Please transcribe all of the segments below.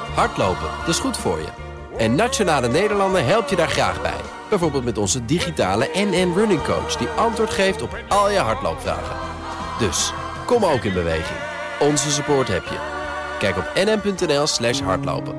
Hardlopen, dat is goed voor je. En Nationale Nederlanden helpt je daar graag bij. Bijvoorbeeld met onze digitale NN Running Coach... die antwoord geeft op al je hardloopvragen. Dus, kom ook in beweging. Onze support heb je. Kijk op nn.nl/hardlopen.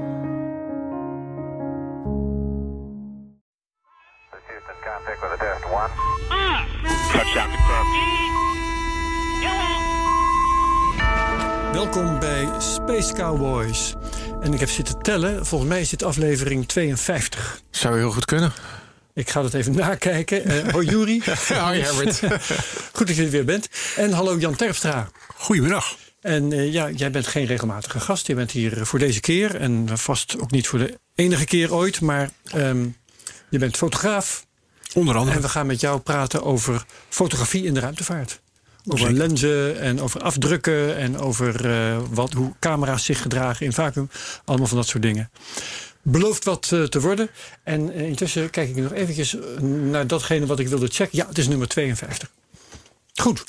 Welkom bij Space Cowboys. En ik heb zitten tellen. Volgens mij is dit aflevering 52. Zou heel goed kunnen. Ik ga dat even nakijken. Hoi Juri. Hoi Herbert. Goed dat je er weer bent. En hallo Jan Terpstra. Goedemiddag. En jij bent geen regelmatige gast. Je bent hier voor deze keer. En vast ook niet voor de enige keer ooit. Maar je bent fotograaf. Onder andere. En we gaan met jou praten over fotografie in de ruimtevaart. Over lenzen en over afdrukken en over hoe camera's zich gedragen in vacuüm. Allemaal van dat soort dingen. Belooft wat te worden. En intussen kijk ik nog eventjes naar datgene wat ik wilde checken. Ja, het is nummer 52. Goed.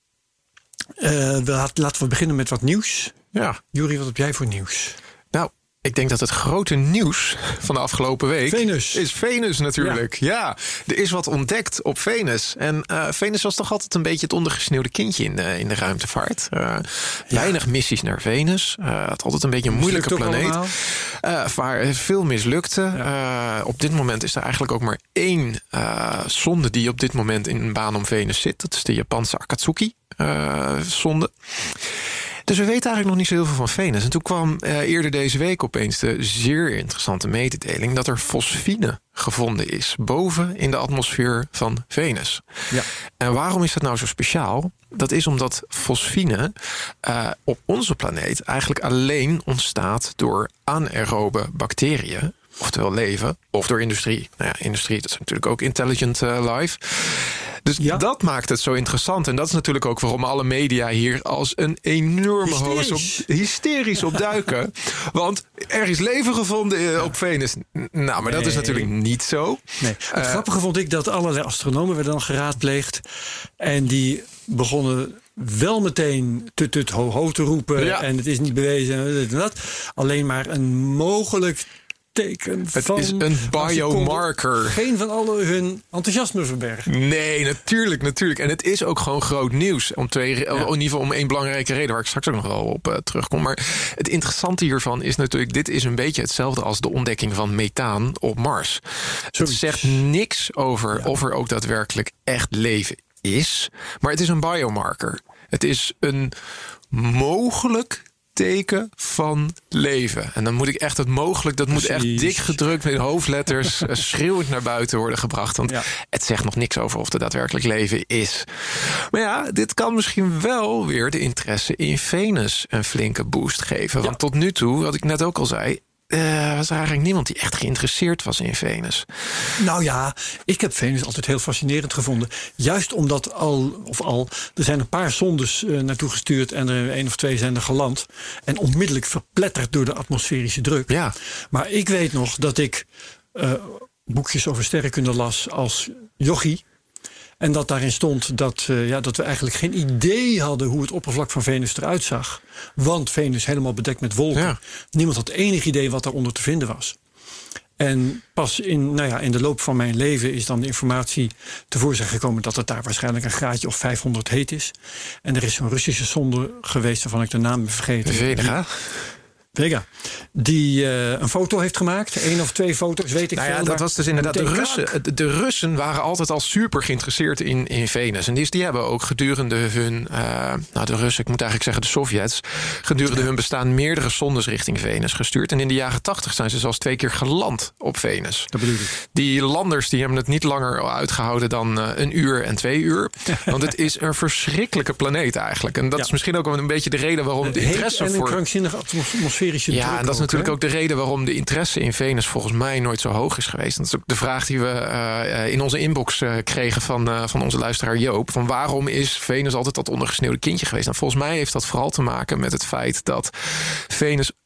Laten we beginnen met wat nieuws. Ja. Juri, wat heb jij voor nieuws? Nou, ik denk dat het grote nieuws van de afgelopen week... is Venus natuurlijk. Ja, er is wat ontdekt op Venus. En Venus was toch altijd een beetje het ondergesneeuwde kindje in de ruimtevaart. Weinig missies naar Venus. Het altijd een beetje een moeilijke planeet. Waar veel mislukte. Ja. Op dit moment is er eigenlijk ook maar 1 sonde... die op dit moment in een baan om Venus zit. Dat is de Japanse Akatsuki-sonde. Dus we weten eigenlijk nog niet zo heel veel van Venus. En toen kwam eerder deze week opeens de zeer interessante mededeling... dat er fosfine gevonden is boven in de atmosfeer van Venus. Ja. En waarom is dat nou zo speciaal? Dat is omdat fosfine op onze planeet eigenlijk alleen ontstaat... door anaerobe bacteriën, oftewel leven, of door industrie. Nou ja, industrie, dat is natuurlijk ook intelligent life... Dus dat maakt het zo interessant. En dat is natuurlijk ook waarom alle media hier als een enorme hoos hysterisch op duiken. Want er is leven gevonden op Venus. Nou, maar dat is natuurlijk niet zo. Nee. Het grappige vond ik dat allerlei astronomen werden dan geraadpleegd. En die begonnen wel meteen tut ho ho te roepen. Ja. En het is niet bewezen. Dit en dat. Alleen maar een mogelijk teken het is een biomarker. Geen van alle hun enthousiasme verbergen. Nee, natuurlijk. En het is ook gewoon groot nieuws. In ieder geval om 1 belangrijke reden... waar ik straks ook nog wel op terugkom. Maar het interessante hiervan is natuurlijk... dit is een beetje hetzelfde als de ontdekking van methaan op Mars. Het zegt niks over of er ook daadwerkelijk echt leven is. Maar het is een biomarker. Het is een mogelijk teken van leven. En dan moet ik echt het mogelijk... dat moet echt dik gedrukt met hoofdletters... schreeuwend naar buiten worden gebracht. Want het zegt nog niks over of er daadwerkelijk leven is. Maar ja, dit kan misschien wel weer de interesse in Venus een flinke boost geven. Want tot nu toe, wat ik net ook al zei... was er eigenlijk niemand die echt geïnteresseerd was in Venus. Nou ja, ik heb Venus altijd heel fascinerend gevonden. Juist omdat er zijn een paar sondes naartoe gestuurd... en er 1 of 2 zijn er geland. En onmiddellijk verpletterd door de atmosferische druk. Ja. Maar ik weet nog dat ik boekjes over sterrenkunde las als jochie. En dat daarin stond dat we eigenlijk geen idee hadden... hoe het oppervlak van Venus eruit zag. Want Venus helemaal bedekt met wolken. Ja. Niemand had enig idee wat daaronder te vinden was. En pas in de loop van mijn leven is dan de informatie tevoorschijn gekomen... dat het daar waarschijnlijk een graadje of 500 heet is. En er is zo'n Russische sonde geweest waarvan ik de naam ben vergeten. Vega, die een foto heeft gemaakt. 1 of 2 foto's, weet ik veel. Ja, dat was dus inderdaad de Russen waren altijd al super geïnteresseerd in Venus. En die hebben ook gedurende hun... de Russen, ik moet eigenlijk zeggen de Sovjets... gedurende hun bestaan meerdere sondes richting Venus gestuurd. En in de jaren 80 zijn ze zelfs 2 keer geland op Venus. Dat bedoel ik. Die landers die hebben het niet langer uitgehouden dan 1 uur en 2 uur. Want het is een verschrikkelijke planeet eigenlijk. En dat is misschien ook wel een beetje de reden waarom de interesse en voor... een krankzinnige atmosfeer. Ja, en dat is natuurlijk ook de reden waarom de interesse in Venus volgens mij nooit zo hoog is geweest. Dat is ook de vraag die we in onze inbox kregen van onze luisteraar Joop. Van waarom is Venus altijd dat ondergesneeuwde kindje geweest? Nou, volgens mij heeft dat vooral te maken met het feit dat Venus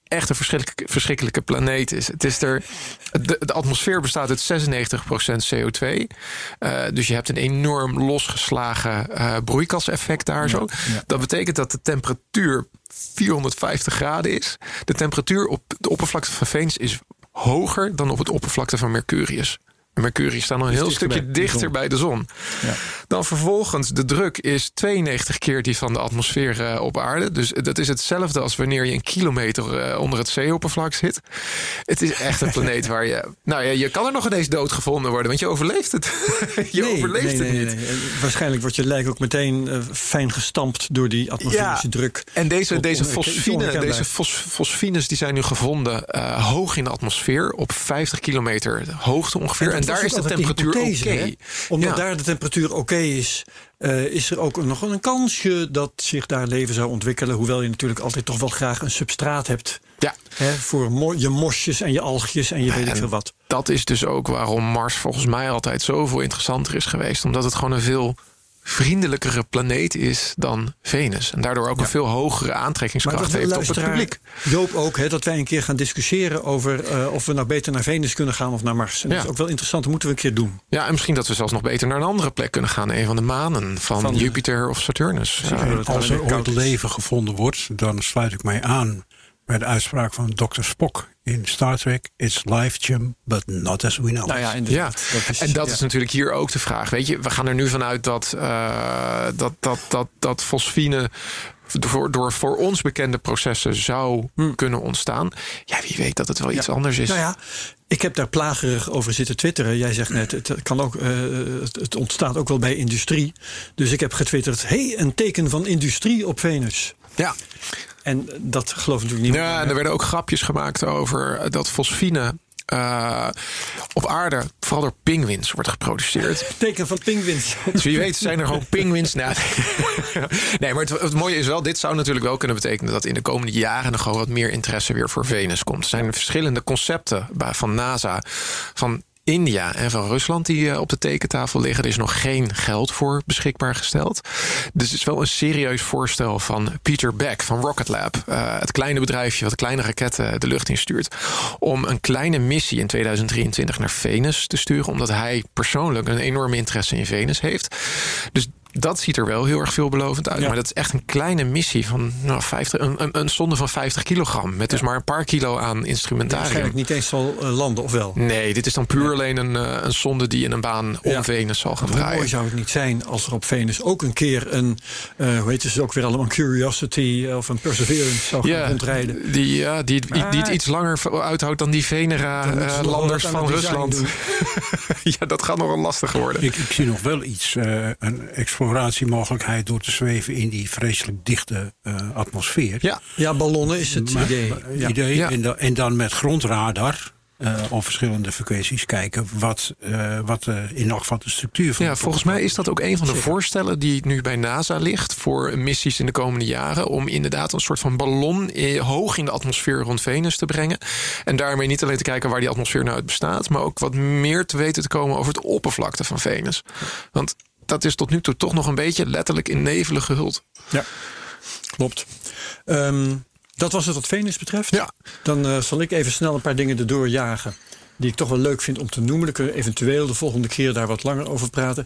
echt een verschrikkelijke planeet is. De atmosfeer bestaat uit 96% CO2. Dus je hebt een enorm losgeslagen broeikaseffect daar zo. Ja. Dat betekent dat de temperatuur 450 graden is. De temperatuur op de oppervlakte van Venus is hoger dan op het oppervlakte van Mercurius. Mercurius staat nog een heel stukje dichter bij de zon. Ja. Dan vervolgens, de druk is 92 keer die van de atmosfeer op aarde. Dus dat is hetzelfde als wanneer je een kilometer onder het zeeoppervlak zit. Het is echt een planeet waar je kan er nog ineens doodgevonden worden, want je overleeft het. overleeft het niet. Nee. Waarschijnlijk wordt je lijk ook meteen fijn gestampt door die atmosferische druk. En deze fosfines die zijn nu gevonden hoog in de atmosfeer op 50 kilometer hoogte ongeveer. En daar is de temperatuur oké. Omdat daar de temperatuur oké is, is er ook nog een kansje dat zich daar leven zou ontwikkelen. Hoewel je natuurlijk altijd toch wel graag een substraat hebt. Ja. Voor je mosjes en je algjes en je weet ik veel wat. Dat is dus ook waarom Mars volgens mij altijd zoveel interessanter is geweest. Omdat het gewoon een veel vriendelijkere planeet is dan Venus. En daardoor ook een veel hogere aantrekkingskracht heeft op het publiek. Joop ook, dat wij een keer gaan discussiëren over of we nou beter naar Venus kunnen gaan of naar Mars. En dat is ook wel interessant, dat moeten we een keer doen. Ja, en misschien dat we zelfs nog beter naar een andere plek kunnen gaan. Een van de manen van Jupiter of Saturnus. Als er ooit leven gevonden wordt, dan sluit ik mij aan bij de uitspraak van Dr. Spock in Star Trek. It's life, Jim, but not as we know. Nou ja, inderdaad. Dat is natuurlijk hier ook de vraag. Weet je, we gaan er nu vanuit dat fosfine door voor ons bekende processen zou kunnen ontstaan. Ja, wie weet dat het wel iets anders is. Nou ja, ik heb daar plagerig over zitten twitteren. Jij zegt net, het ontstaat ook wel bij industrie. Dus ik heb getwitterd, een teken van industrie op Venus. Ja. En dat geloof ik natuurlijk niet. Ja, en er werden ook grapjes gemaakt over dat fosfine op aarde vooral door pinguïns wordt geproduceerd. Teken van pinguïns. Dus wie weet zijn er gewoon pinguïns. Nee, maar het mooie is wel, dit zou natuurlijk wel kunnen betekenen dat in de komende jaren nog gewoon wat meer interesse weer voor Venus komt. Er zijn verschillende concepten van NASA, van India en van Rusland die op de tekentafel liggen. Er is nog geen geld voor beschikbaar gesteld. Dus het is wel een serieus voorstel van Peter Beck van Rocket Lab. Het kleine bedrijfje wat kleine raketten de lucht instuurt. Om een kleine missie in 2023 naar Venus te sturen. Omdat hij persoonlijk een enorme interesse in Venus heeft. Dus dat ziet er wel heel erg veelbelovend uit. Ja. Maar dat is echt een kleine missie van een sonde van 50 kilogram. Met dus maar een paar kilo aan instrumentarium. Waarschijnlijk niet eens zal landen, of wel? Nee, dit is dan puur alleen een sonde die in een baan om Venus zal gaan draaien. Hoe mooi zou het niet zijn als er op Venus ook een keer een, hoe heet het ook weer allemaal, een Curiosity of een Perseverance zou gaan rondrijden. Die het iets langer uithoudt dan die Venera-landers van Rusland. Ja, dat gaat nog wel lastig worden. Ik zie nog wel iets, een exploratiemogelijkheid door te zweven in die vreselijk dichte atmosfeer. Ja, ballonnen is het idee. Ja. En dan met grondradar op verschillende frequenties kijken wat in elk geval de structuur van. Ja, volgens mij is dat ook een van de voorstellen die nu bij NASA ligt voor missies in de komende jaren, om inderdaad een soort van ballon hoog in de atmosfeer rond Venus te brengen. En daarmee niet alleen te kijken waar die atmosfeer nou uit bestaat, maar ook wat meer te weten te komen over het oppervlakte van Venus. Want dat is tot nu toe toch nog een beetje letterlijk in nevelen gehuld. Ja, klopt. Dat was het wat Venus betreft. Ja. Dan zal ik even snel een paar dingen erdoor jagen die ik toch wel leuk vind om te noemen. Dan kunnen we eventueel de volgende keer daar wat langer over praten.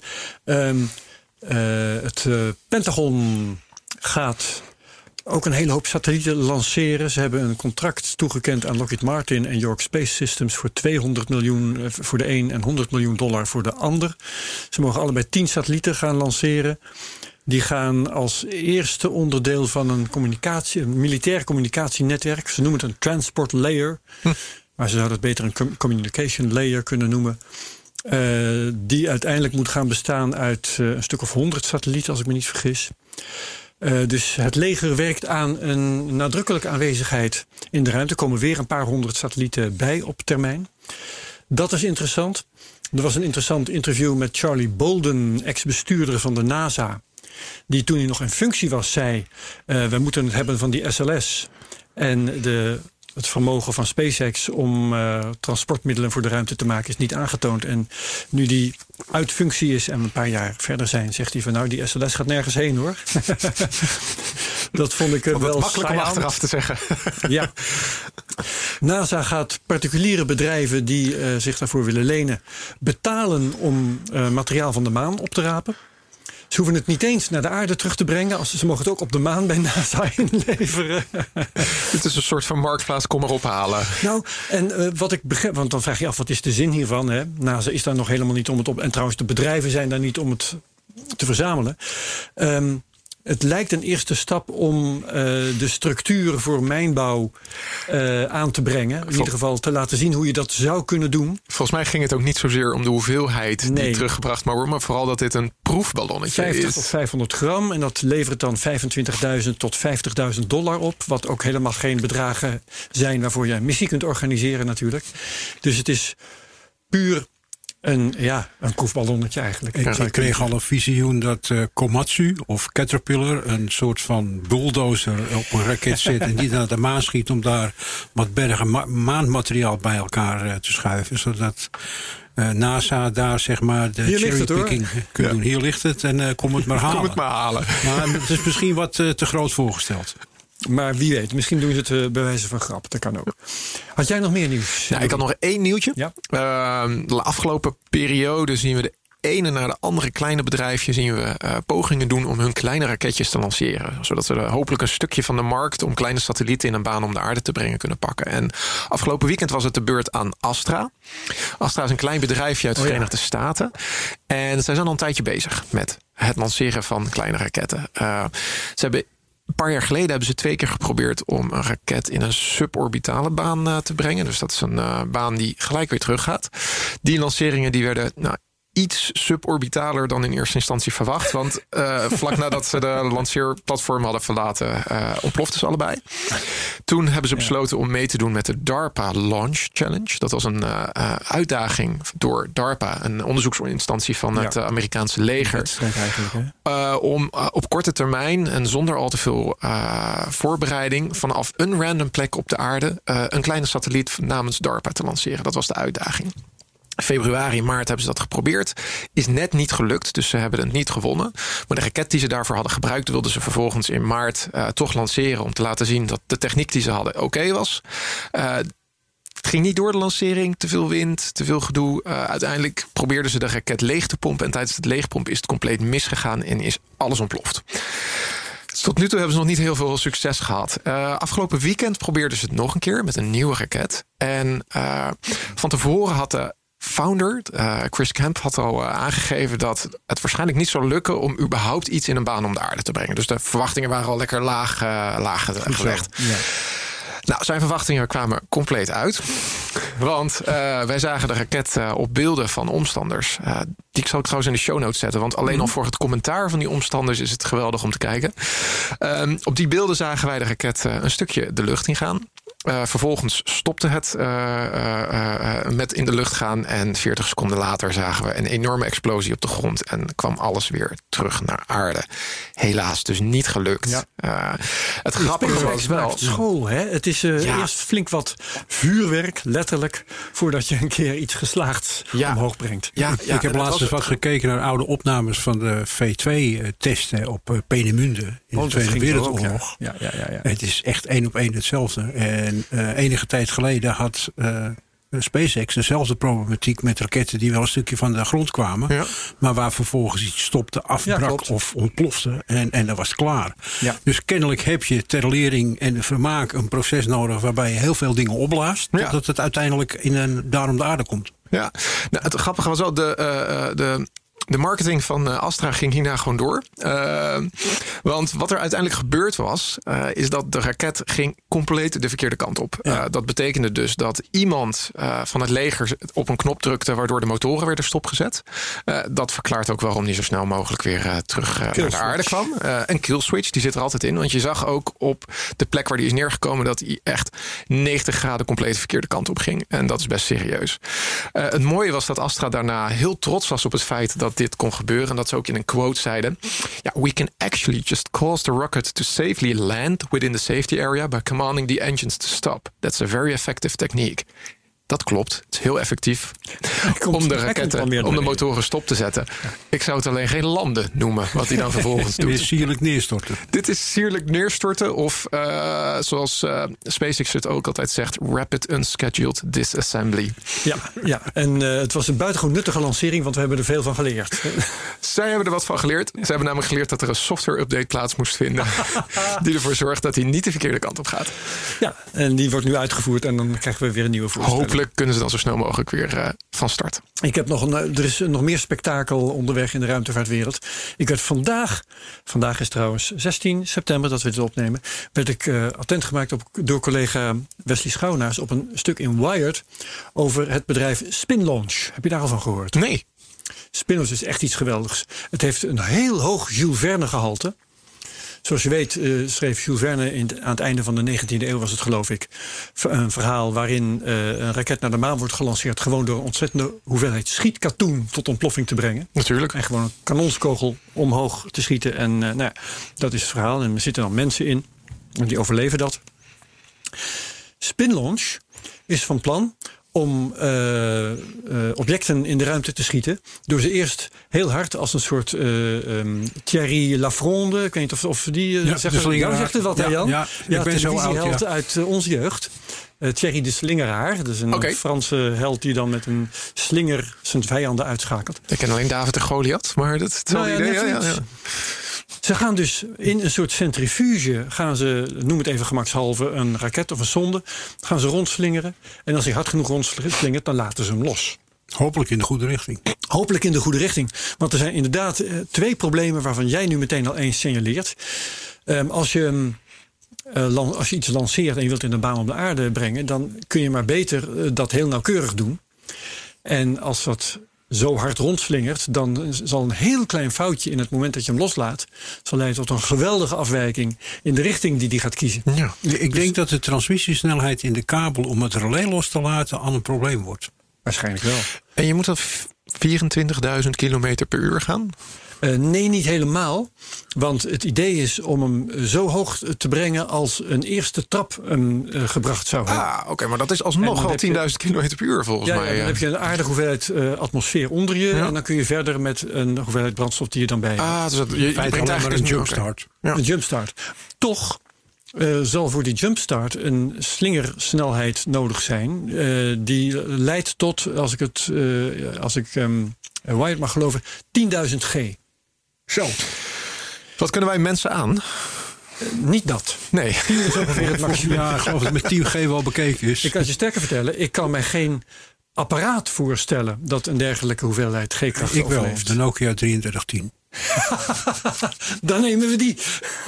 Het Pentagon gaat ook een hele hoop satellieten lanceren. Ze hebben een contract toegekend aan Lockheed Martin en York Space Systems voor $200 miljoen voor de een en $100 miljoen voor de ander. Ze mogen allebei 10 satellieten gaan lanceren. Die gaan als eerste onderdeel van een militair communicatienetwerk. Ze noemen het een transport layer. Maar ze zouden het beter een communication layer kunnen noemen. Die uiteindelijk moet gaan bestaan uit een stuk of 100 satellieten, als ik me niet vergis. Dus het leger werkt aan een nadrukkelijke aanwezigheid in de ruimte. Er komen weer een paar 100 satellieten bij op termijn. Dat is interessant. Er was een interessant interview met Charlie Bolden, ex-bestuurder van de NASA. Die toen hij nog in functie was zei, we moeten het hebben van die SLS. En het vermogen van SpaceX om transportmiddelen voor de ruimte te maken is niet aangetoond. En nu die uit functie is en een paar jaar verder zijn, zegt hij van nou, die SLS gaat nergens heen hoor. Dat vond ik wel makkelijk om achteraf te zeggen. Ja, NASA gaat particuliere bedrijven die zich daarvoor willen lenen betalen om materiaal van de maan op te rapen. Ze hoeven het niet eens naar de aarde terug te brengen. Ze mogen het ook op de maan bij NASA inleveren. Het is een soort van marktplaats, kom maar ophalen. Nou, en wat ik begrijp, want dan vraag je af, wat is de zin hiervan? Hè? NASA is daar nog helemaal niet om het op. En trouwens, de bedrijven zijn daar niet om het te verzamelen. Het lijkt een eerste stap om de structuren voor mijnbouw aan te brengen. In ieder geval te laten zien hoe je dat zou kunnen doen. Volgens mij ging het ook niet zozeer om de hoeveelheid die teruggebracht mag worden, maar vooral dat dit een proefballonnetje 50 is. tot 500 gram en dat levert dan $25.000 tot $50.000 op. Wat ook helemaal geen bedragen zijn waarvoor je een missie kunt organiseren natuurlijk. Dus het is puur een proefballonnetje eigenlijk. Ik kreeg al een visioen dat Komatsu of Caterpillar een soort van bulldozer op een raket zet en die naar de maan schiet om daar wat bergen maanmateriaal bij elkaar te schuiven. Zodat NASA daar zeg maar de cherrypicking kan doen. Hier ligt het en kom het maar halen. Kom het maar halen. Maar het is misschien wat te groot voorgesteld. Maar wie weet, misschien doen ze het bij wijze van grap. Dat kan ook. Had jij nog meer nieuws? Nou, ik had nog 1 nieuwtje. Ja. De afgelopen periode zien we de ene naar de andere kleine bedrijfje zien we pogingen doen om hun kleine raketjes te lanceren. Zodat ze hopelijk een stukje van de markt om kleine satellieten in een baan om de aarde te brengen kunnen pakken. En afgelopen weekend was het de beurt aan Astra. Astra is een klein bedrijfje uit de Verenigde Staten. En zij zijn al een tijdje bezig met het lanceren van kleine raketten. Ze hebben een paar jaar geleden hebben ze 2 keer geprobeerd om een raket in een suborbitale baan te brengen. Dus dat is een baan die gelijk weer teruggaat. Die lanceringen die werden iets suborbitaler dan in eerste instantie verwacht. Want vlak nadat ze de lanceerplatform hadden verlaten, ontploften ze allebei. Toen hebben ze besloten om mee te doen met de DARPA Launch Challenge. Dat was een uitdaging door DARPA, een onderzoeksinstantie van het Amerikaanse leger. Om op korte termijn en zonder al te veel voorbereiding vanaf een random plek op de aarde een kleine satelliet namens DARPA te lanceren. Dat was de uitdaging. Februari, maart hebben ze dat geprobeerd. Is net niet gelukt, dus ze hebben het niet gewonnen. Maar de raket die ze daarvoor hadden gebruikt, wilden ze vervolgens in maart toch lanceren om te laten zien dat de techniek die ze hadden oké was. Het ging niet door de lancering, te veel wind, te veel gedoe. Uiteindelijk probeerden ze de raket leeg te pompen en tijdens het leegpompen is het compleet misgegaan en is alles ontploft. Tot nu toe hebben ze nog niet heel veel succes gehad. Afgelopen weekend probeerden ze het nog een keer met een nieuwe raket. En van tevoren had de founder, Chris Kemp, had al aangegeven dat het waarschijnlijk niet zou lukken om überhaupt iets in een baan om de aarde te brengen. Dus de verwachtingen waren al lekker laag gelegd. Ja. Nou, zijn verwachtingen kwamen compleet uit. Want wij zagen de raket op beelden van omstanders. Die zou ik trouwens in de show notes zetten. Want alleen al voor het commentaar van die omstanders is het geweldig om te kijken. Op die beelden zagen wij de raket een stukje de lucht ingaan. Vervolgens stopte het met in de lucht gaan. En 40 seconden later zagen we een enorme explosie op de grond. En kwam alles weer terug naar aarde. Helaas dus niet gelukt. Ja. Het grappige was wel school, hè? Het is eerst flink wat vuurwerk, letterlijk, voordat je een keer iets geslaagds omhoog brengt. Ik heb laatst eens wat gekeken naar oude opnames van de V2-testen op Peenemünde in de Tweede Wereldoorlog. Ja. Het is echt 1 op 1 hetzelfde. En enige tijd geleden had SpaceX dezelfde problematiek met raketten die wel een stukje van de grond kwamen. Ja. Maar waar vervolgens iets stopte, afbrak of ontplofte. En dan was het klaar. Ja. Dus kennelijk heb je ter lering en vermaak een proces nodig waarbij je heel veel dingen opblaast. Ja. Totdat het uiteindelijk daarom de aarde komt. Ja, nou, het grappige was wel de marketing van Astra ging hierna gewoon door. Want wat er uiteindelijk gebeurd was, is dat de raket ging compleet de verkeerde kant op. Ja. Dat betekende dus dat iemand van het leger op een knop drukte, waardoor de motoren werden stopgezet. Dat verklaart ook waarom die zo snel mogelijk weer terug naar de aarde kwam. Een kill switch, die zit er altijd in. Want je zag ook op de plek waar die is neergekomen dat hij echt 90 graden compleet de verkeerde kant op ging. En dat is best serieus. Het mooie was dat Astra daarna heel trots was op het feit dat dit kon gebeuren. En dat ze ook in een quote zeiden: we can actually just cause the rocket to safely land within the safety area by commanding the engines to stop. That's a very effective technique. Dat klopt. Het is heel effectief om de motoren stop te zetten. Ik zou het alleen geen landen noemen, wat hij dan vervolgens doet. Dit is sierlijk neerstorten. Dit is sierlijk neerstorten of zoals SpaceX het ook altijd zegt, rapid unscheduled disassembly. Ja. En het was een buitengewoon nuttige lancering, want we hebben er veel van geleerd. Zij hebben er wat van geleerd. Ze hebben namelijk geleerd dat er een software-update plaats moest vinden die ervoor zorgt dat hij niet de verkeerde kant op gaat. Ja, en die wordt nu uitgevoerd en dan krijgen we weer een nieuwe voorstelling. Hopelijk kunnen ze dan zo snel mogelijk weer van start. Ik heb er is nog meer spektakel onderweg in de ruimtevaartwereld. Ik werd vandaag is trouwens 16 september dat we dit opnemen, werd ik attent gemaakt door collega Wesley Schouwnaars op een stuk in Wired over het bedrijf Spinlaunch. Heb je daar al van gehoord? Nee. Spinlaunch is echt iets geweldigs. Het heeft een heel hoog Jules Verne gehalte. Zoals je weet schreef Jules Verne aan het einde van de 19e eeuw, was het geloof ik, een verhaal waarin een raket naar de maan wordt gelanceerd, gewoon door een ontzettende hoeveelheid schietkatoen tot ontploffing te brengen. Natuurlijk. En gewoon een kanonskogel omhoog te schieten. En dat is het verhaal. En er zitten dan mensen in en die overleven dat. Spinlaunch is van plan om objecten in de ruimte te schieten, door ze eerst heel hard als een soort Thierry Lafronde, ik weet niet of die zegt het wat, hè Jan? Ja, ik ben zo oud, uit onze jeugd. Thierry de Slingeraar, dat is een Franse held die dan met een slinger zijn vijanden uitschakelt. Ik ken alleen David de Goliath, maar dat is hetzelfde idee. Ja. Ze gaan dus in een soort centrifuge, noem het even gemakshalve, een raket of een sonde, gaan ze rondslingeren. En als hij hard genoeg rondslingert, dan laten ze hem los. Hopelijk in de goede richting. Hopelijk in de goede richting. Want er zijn inderdaad 2 problemen waarvan jij nu meteen al eens signaleert. Als je iets lanceert en je wilt in de baan om de aarde brengen, dan kun je maar beter dat heel nauwkeurig doen. En als dat zo hard rondslingert, dan zal een heel klein foutje in het moment dat je hem loslaat, zal leiden tot een geweldige afwijking in de richting die gaat kiezen. Ja. Ik denk dat de transmissiesnelheid in de kabel om het relais los te laten al een probleem wordt. Waarschijnlijk wel. En je moet dan 24.000 kilometer per uur gaan? Nee, niet helemaal. Want het idee is om hem zo hoog te brengen als een eerste trap gebracht zou hebben. Oké, maar dat is alsnog al 10.000 kilometer per uur volgens mij. Dan heb je een aardige hoeveelheid atmosfeer onder je. Ja. En dan kun je verder met een hoeveelheid brandstof die je dan bij hebt. Dus je brengt eigenlijk een jumpstart. Ja. Een jumpstart. Toch zal voor die jumpstart een slingersnelheid nodig zijn. Die leidt tot, als ik Wired mag geloven, 10.000 G. Zo. Wat kunnen wij mensen aan? Niet dat. Nee. 10 is ongeveer het maximum. Ja, ik geloof dat het met 10G wel bekeken is. Ik kan je sterker vertellen, ik kan mij geen apparaat voorstellen dat een dergelijke hoeveelheid G-kracht overleeft. Ik wel, de Nokia 3310. Dan nemen we die.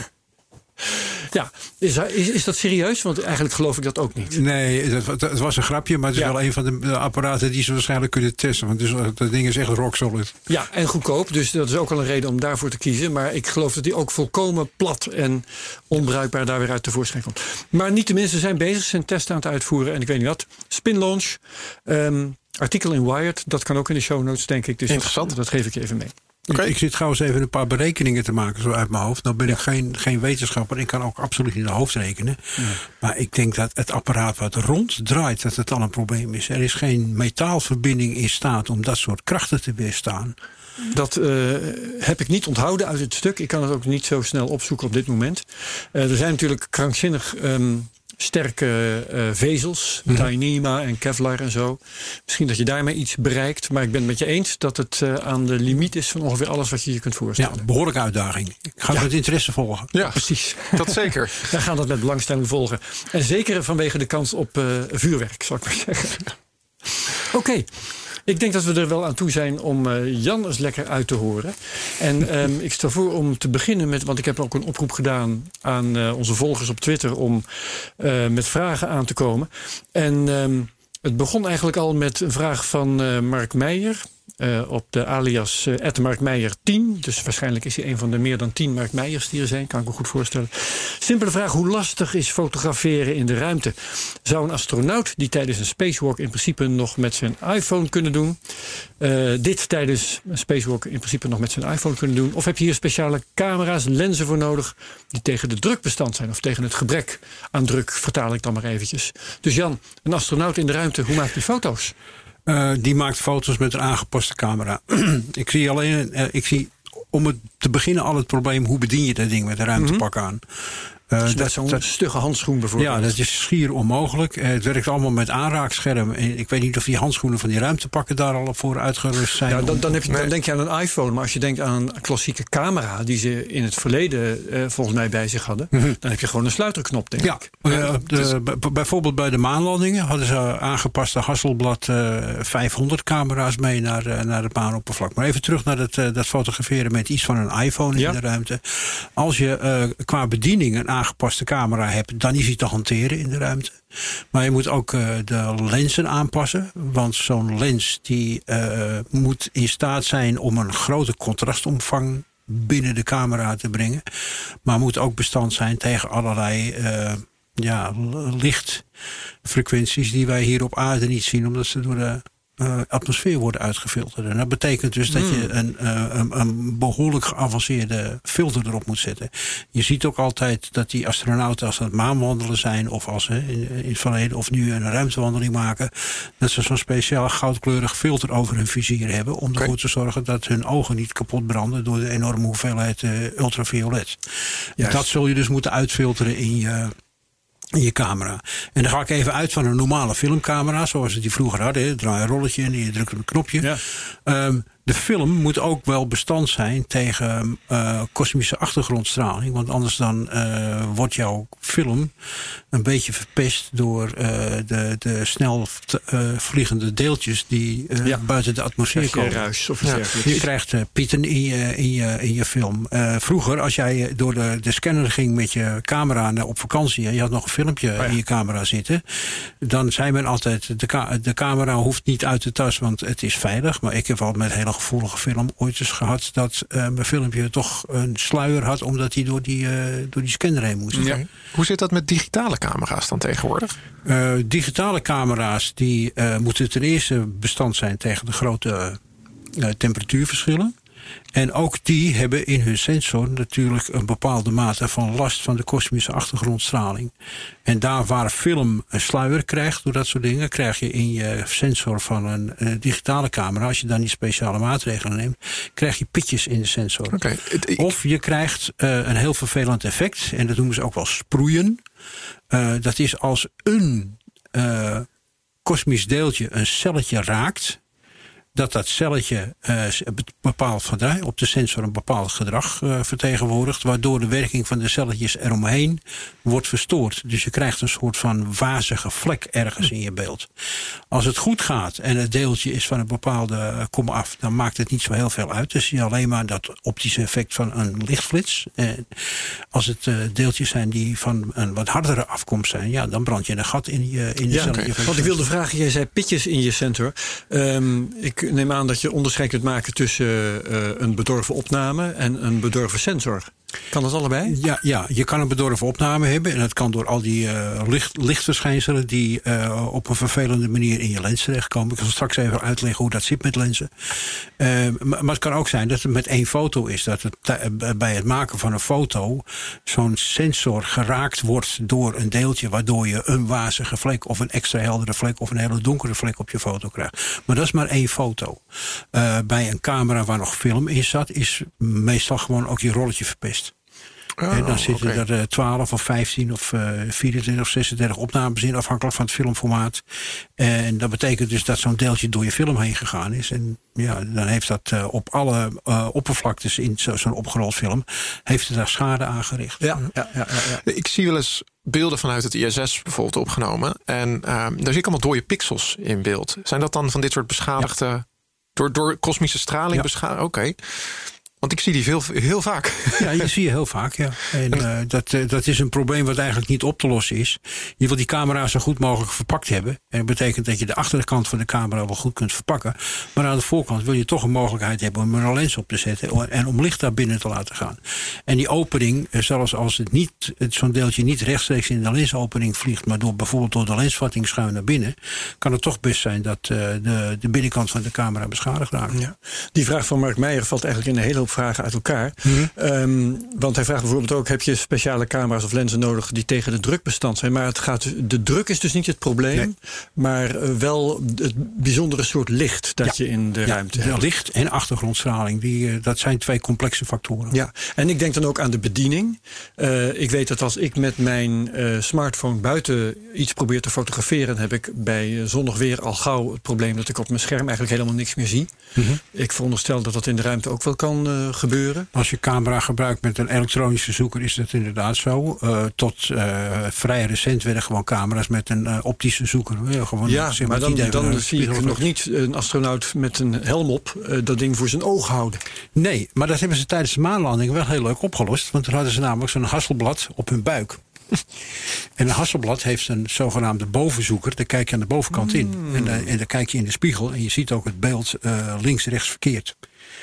Ja, is dat serieus? Want eigenlijk geloof ik dat ook niet. Nee, het was een grapje, maar het is wel een van de apparaten die ze waarschijnlijk kunnen testen. Want dat ding is echt rock solid. Ja, en goedkoop, dus dat is ook al een reden om daarvoor te kiezen. Maar ik geloof dat die ook volkomen plat en onbruikbaar daar weer uit tevoorschijn komt. Maar niettemin, ze zijn bezig, zijn testen aan het uitvoeren. En ik weet niet wat, Spinlaunch, artikel in Wired, dat kan ook in de show notes, denk ik. Dus interessant. Dat geef ik je even mee. Okay. Ik zit trouwens even een paar berekeningen te maken zo uit mijn hoofd. Nou ben ik geen wetenschapper. Ik kan ook absoluut niet in de hoofd rekenen. Ja. Maar ik denk dat het apparaat wat ronddraait, dat het al een probleem is. Er is geen metaalverbinding in staat om dat soort krachten te weerstaan. Dat heb ik niet onthouden uit het stuk. Ik kan het ook niet zo snel opzoeken op dit moment. Er zijn natuurlijk krankzinnig sterke vezels, Dyneema en Kevlar en zo. Misschien dat je daarmee iets bereikt. Maar ik ben het met je eens dat het aan de limiet is van ongeveer alles wat je je kunt voorstellen. Ja, behoorlijke uitdaging. Ik ga het met interesse volgen. Ja, precies. Dat zeker. Wij gaan dat met belangstelling volgen. En zeker vanwege de kans op vuurwerk, zal ik maar zeggen. Oké. Ik denk dat we er wel aan toe zijn om Jan eens lekker uit te horen. En ik stel voor om te beginnen met, want ik heb ook een oproep gedaan aan onze volgers op Twitter om met vragen aan te komen. En het begon eigenlijk al met een vraag van Mark Meijer. op de alias @markmeijer10. Dus waarschijnlijk is hij een van de meer dan 10 Mark Meijers die er zijn. Kan ik me goed voorstellen. Simpele vraag: hoe lastig is fotograferen in de ruimte? Zou een astronaut die tijdens een spacewalk in principe nog met zijn iPhone kunnen doen? Dit tijdens een spacewalk in principe nog met zijn iPhone kunnen doen? Of heb je hier speciale camera's, lenzen voor nodig die tegen de druk bestand zijn? Of tegen het gebrek aan druk, vertaal ik dan maar eventjes. Dus Jan, een astronaut in de ruimte, hoe maakt hij foto's? Die maakt foto's met een aangepaste camera. Ik zie om het te beginnen al het probleem: hoe bedien je dat ding met een ruimtepak aan? Dat zo'n stugge handschoen bijvoorbeeld. Ja, dat is schier onmogelijk. Het werkt allemaal met aanraakscherm. Ik weet niet of die handschoenen van die ruimtepakken daar al voor uitgerust zijn. Ja, dan denk je aan een iPhone. Maar als je denkt aan een klassieke camera die ze in het verleden volgens mij bij zich hadden, dan heb je gewoon een sluiterknop, denk ik. Bijvoorbeeld bij de maanlandingen hadden ze aangepaste Hasselblad 500 camera's mee naar het maanoppervlak. Maar even terug naar dat fotograferen met iets van een iPhone in de ruimte. Als je qua bediening een aangepaste camera hebt, dan is hij te hanteren in de ruimte. Maar je moet ook de lenzen aanpassen. Want zo'n lens die moet in staat zijn om een grote contrastomvang binnen de camera te brengen. Maar moet ook bestand zijn tegen allerlei lichtfrequenties die wij hier op aarde niet zien, omdat ze door de atmosfeer worden uitgefilterd. En dat betekent dus dat je een behoorlijk geavanceerde filter erop moet zetten. Je ziet ook altijd dat die astronauten, als ze aan het maanwandelen zijn, of als ze in het verleden of nu een ruimtewandeling maken, dat ze zo'n speciaal goudkleurig filter over hun vizier hebben, om ervoor te zorgen dat hun ogen niet kapot branden door de enorme hoeveelheid ultraviolet. Dat zul je dus moeten uitfilteren in je camera. En dan ga ik even uit van een normale filmcamera, zoals we die vroeger hadden. Je draai een rolletje en je drukt op een knopje. Ja. De film moet ook wel bestand zijn tegen kosmische achtergrondstraling. Want anders dan wordt jouw film een beetje verpest door de snel vliegende deeltjes die buiten de atmosfeer komen. Ruis of je krijgt pieten in je film. Vroeger, als jij door de scanner ging met je camera op vakantie en je had nog een filmpje in je camera zitten, dan zei men altijd: de camera hoeft niet uit de tas, want het is veilig. Maar ik heb al met hele gevoelige film ooit eens gehad dat mijn filmpje toch een sluier had, omdat hij door die scanner heen moest. Ja. Hoe zit dat met digitale camera's dan tegenwoordig? Digitale camera's die moeten ten eerste bestand zijn tegen de grote temperatuurverschillen. En ook die hebben in hun sensor natuurlijk een bepaalde mate van last van de kosmische achtergrondstraling. En daar waar film een sluier krijgt door dat soort dingen, krijg je in je sensor van een digitale camera, als je dan die speciale maatregelen neemt, krijg je pitjes in de sensor. Okay. Of je krijgt een heel vervelend effect, en dat noemen ze ook wel sproeien. Dat is als een kosmisch deeltje een celletje raakt, dat celletje bepaald op de sensor een bepaald gedrag vertegenwoordigt, waardoor de werking van de celletjes eromheen wordt verstoord. Dus je krijgt een soort van wazige vlek ergens in je beeld. Als het goed gaat en het deeltje is van een bepaalde kom af, dan maakt het niet zo heel veel uit. Dus zie je alleen maar dat optische effect van een lichtflits. Als het deeltjes zijn die van een wat hardere afkomst zijn, dan brand je een gat in de celletje. Okay. Want ik wilde vragen, jij zei pitjes in je sensor. Ik neem aan dat je onderscheid kunt maken tussen een bedorven opname en een bedorven sensor. Kan dat allebei? Ja, je kan een bedorven opname hebben. En dat kan door al die lichtverschijnselen die op een vervelende manier in je lens terechtkomen. Ik zal straks even uitleggen hoe dat zit met lenzen. Maar het kan ook zijn dat het met één foto is. Dat het bij het maken van een foto zo'n sensor geraakt wordt door een deeltje, waardoor je een wazige vlek of een extra heldere vlek of een hele donkere vlek op je foto krijgt. Maar dat is maar één foto. Bij een camera waar nog film in zat, is meestal gewoon ook je rolletje verpest. En dan zitten er 12 of 15 of 24 of 36 opnames in, afhankelijk van het filmformaat. En dat betekent dus dat zo'n deeltje door je film heen gegaan is. En dan heeft dat op alle oppervlaktes in zo'n opgerold film, heeft het daar schade aangericht. Ja. Ik zie wel eens beelden vanuit het ISS bijvoorbeeld opgenomen. En daar zie ik allemaal dode pixels in beeld. Zijn dat dan van dit soort beschadigde, door kosmische straling beschadigd? Oké. Want ik zie die heel vaak. Ja, je zie je heel vaak, ja. En dat is een probleem wat eigenlijk niet op te lossen is. Je wil die camera zo goed mogelijk verpakt hebben. En dat betekent dat je de achterkant van de camera wel goed kunt verpakken. Maar aan de voorkant wil je toch een mogelijkheid hebben om er een lens op te zetten. En om licht daar binnen te laten gaan. En die opening, zelfs als zo'n deeltje niet rechtstreeks in de lensopening vliegt, maar bijvoorbeeld door de lensvatting schuin naar binnen, kan het toch best zijn dat de binnenkant van de camera beschadigd raakt. Ja. Die vraag van Mark Meijer valt eigenlijk in een hele hoop vragen uit elkaar. Want hij vraagt bijvoorbeeld ook, heb je speciale camera's of lenzen nodig die tegen de druk bestand zijn? Maar de druk is dus niet het probleem, maar wel het bijzondere soort licht dat je in de ruimte hebt. Licht en achtergrondstraling, dat zijn 2 complexe factoren. Ja, en ik denk dan ook aan de bediening. Ik weet dat als ik met mijn smartphone buiten iets probeer te fotograferen, heb ik bij zonnig weer al gauw het probleem dat ik op mijn scherm eigenlijk helemaal niks meer zie. Ik veronderstel dat dat in de ruimte ook wel kan gebeuren. Als je camera gebruikt met een elektronische zoeker is dat inderdaad zo. Tot vrij recent werden gewoon camera's met een optische zoeker. Maar dan zie ik nog niet een astronaut met een helm op dat ding voor zijn oog houden. Nee, maar dat hebben ze tijdens de maanlanding wel heel leuk opgelost. Want toen hadden ze namelijk zo'n Hasselblad op hun buik. En een Hasselblad heeft een zogenaamde bovenzoeker. Daar kijk je aan de bovenkant in. En dan kijk je in de spiegel en je ziet ook het beeld links-rechts verkeerd.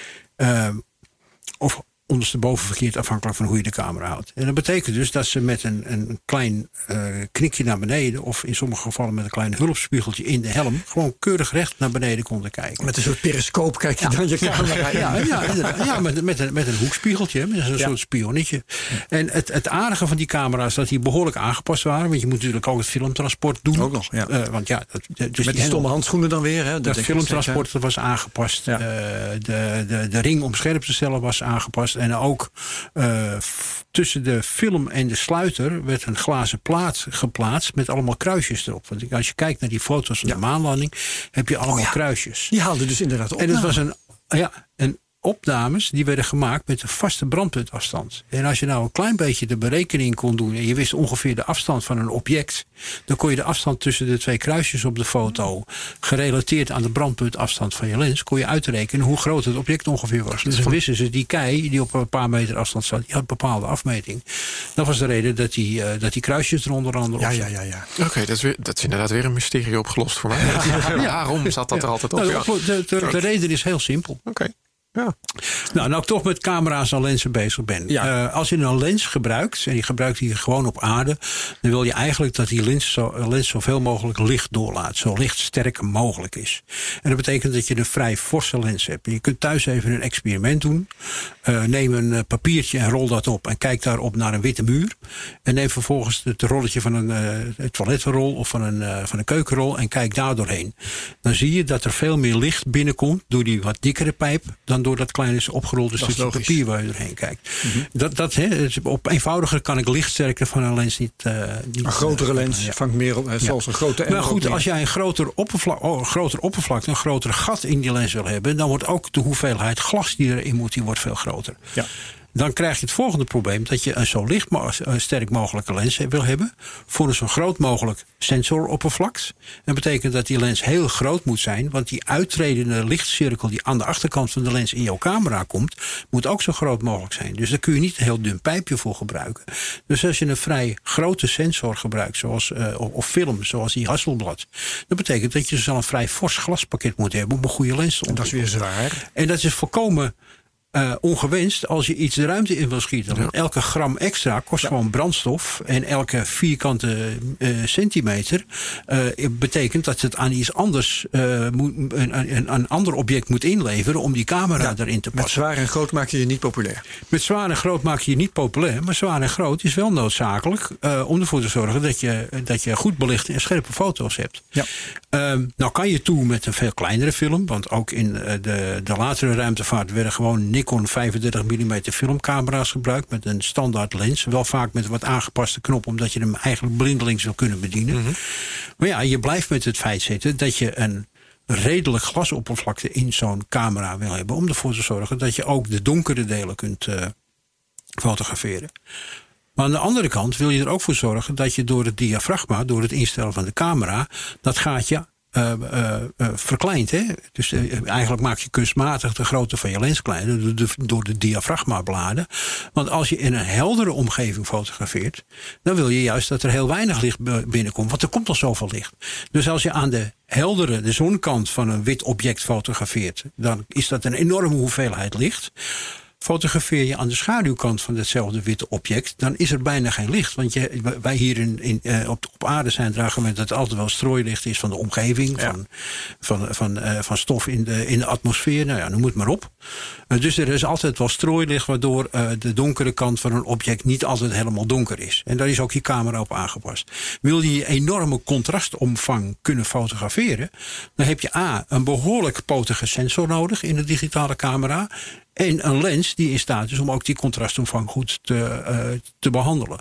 Of ondersteboven verkeerd, afhankelijk van hoe je de camera houdt. En dat betekent dus dat ze met een klein knikje naar beneden, of in sommige gevallen met een klein hulpspiegeltje in de helm, gewoon keurig recht naar beneden konden kijken. Met een soort periscoop kijk je dan je camera in. Ja, met een hoekspiegeltje, met een soort spionnetje. En het aardige van die camera's is dat die behoorlijk aangepast waren, want je moet natuurlijk ook het filmtransport doen. Ook nog, ja. Dus met die stomme handschoenen dan weer. Hè? Dat filmtransport was aangepast. Ja. De ring om scherp te stellen was aangepast. En ook tussen de film en de sluiter werd een glazen plaat geplaatst met allemaal kruisjes erop. Want als je kijkt naar die foto's van de maanlanding, heb je allemaal kruisjes. Die haalden dus inderdaad op. En het was een opnames die werden gemaakt met een vaste brandpuntafstand. En als je nou een klein beetje de berekening kon doen en je wist ongeveer de afstand van een object, dan kon je de afstand tussen de 2 kruisjes op de foto, gerelateerd aan de brandpuntafstand van je lens, kon je uitrekenen hoe groot het object ongeveer was. Dus dan wisten ze, die kei die op een paar meter afstand zat, die had een bepaalde afmeting. Dat was de reden dat die kruisjes er onder andere op zaten. Ja. Oké, dat is inderdaad weer een mysterie opgelost voor mij. Waarom zat dat er altijd op? De reden is heel simpel. Oké. Ja. Nou ik toch met camera's en lenzen bezig ben. Ja. Als je een lens gebruikt, en je gebruikt die gewoon op aarde, dan wil je eigenlijk dat die lens zoveel mogelijk licht doorlaat. Zo lichtsterk mogelijk is. En dat betekent dat je een vrij forse lens hebt. Je kunt thuis even een experiment doen. Neem een papiertje en rol dat op. En kijk daarop naar een witte muur. En neem vervolgens het rolletje van een toilettenrol of van een keukenrol en kijk daar doorheen. Dan zie je dat er veel meer licht binnenkomt door die wat dikkere pijp dan door dat kleine opgerolde stukje papier waar je doorheen kijkt. Op eenvoudiger kan ik lichtsterkte van een lens niet een grotere lens vangt meer op, zoals een grote. Maar goed, als jij een groter oppervlakte, een groter gat in die lens wil hebben, dan wordt ook de hoeveelheid glas die erin moet, die wordt veel groter. Ja. Dan krijg je het volgende probleem, dat je een zo sterk mogelijke lens wil hebben voor een zo groot mogelijk sensoroppervlak. Dat betekent dat die lens heel groot moet zijn, want die uittredende lichtcirkel die aan de achterkant van de lens in jouw camera komt, moet ook zo groot mogelijk zijn. Dus daar kun je niet een heel dun pijpje voor gebruiken. Dus als je een vrij grote sensor gebruikt, of film, zoals die Hasselblad, dat betekent dat je zo'n vrij fors glaspakket moet hebben om een goede lens te ontwikkelen. En dat is weer zwaar. En dat is volkomen ongewenst als je iets de ruimte in wil schieten. Want elke gram extra kost gewoon brandstof. En elke vierkante centimeter betekent dat het aan iets anders een ander object moet inleveren om die camera erin te passen. Met zwaar en groot maak je je niet populair. Met zwaar en groot maak je je niet populair. Maar zwaar en groot is wel noodzakelijk om ervoor te zorgen dat je goed belichte en scherpe foto's hebt. Ja. Nou kan je toe met een veel kleinere film. Want ook in de latere ruimtevaart werden gewoon Nikon 35 mm filmcamera's gebruikt met een standaard lens. Wel vaak met een wat aangepaste knop, omdat je hem eigenlijk blindelings wil kunnen bedienen. Mm-hmm. Maar ja, je blijft met het feit zitten dat je een redelijk glasoppervlakte in zo'n camera wil hebben, om ervoor te zorgen dat je ook de donkere delen kunt fotograferen. Maar aan de andere kant wil je er ook voor zorgen dat je door het diafragma, door het instellen van de camera, dat gaatje verkleind. Hè? Dus eigenlijk maak je kunstmatig de grootte van je lens kleiner door de diafragmabladen. Want als je in een heldere omgeving fotografeert, dan wil je juist dat er heel weinig licht binnenkomt. Want er komt al zoveel licht. Dus als je aan de zonkant van een wit object fotografeert, dan is dat een enorme hoeveelheid licht. Fotografeer je aan de schaduwkant van hetzelfde witte object, dan is er bijna geen licht. Want wij hier op aarde zijn er gewend dat het altijd wel strooilicht is van de omgeving, van stof in de atmosfeer, nou ja, noem het maar op. Dus er is altijd wel strooilicht, waardoor de donkere kant van een object niet altijd helemaal donker is. En daar is ook je camera op aangepast. Wil je enorme contrastomvang kunnen fotograferen, dan heb je een behoorlijk potige sensor nodig in de digitale camera. En een lens die in staat is om ook die contrastomvang goed te behandelen.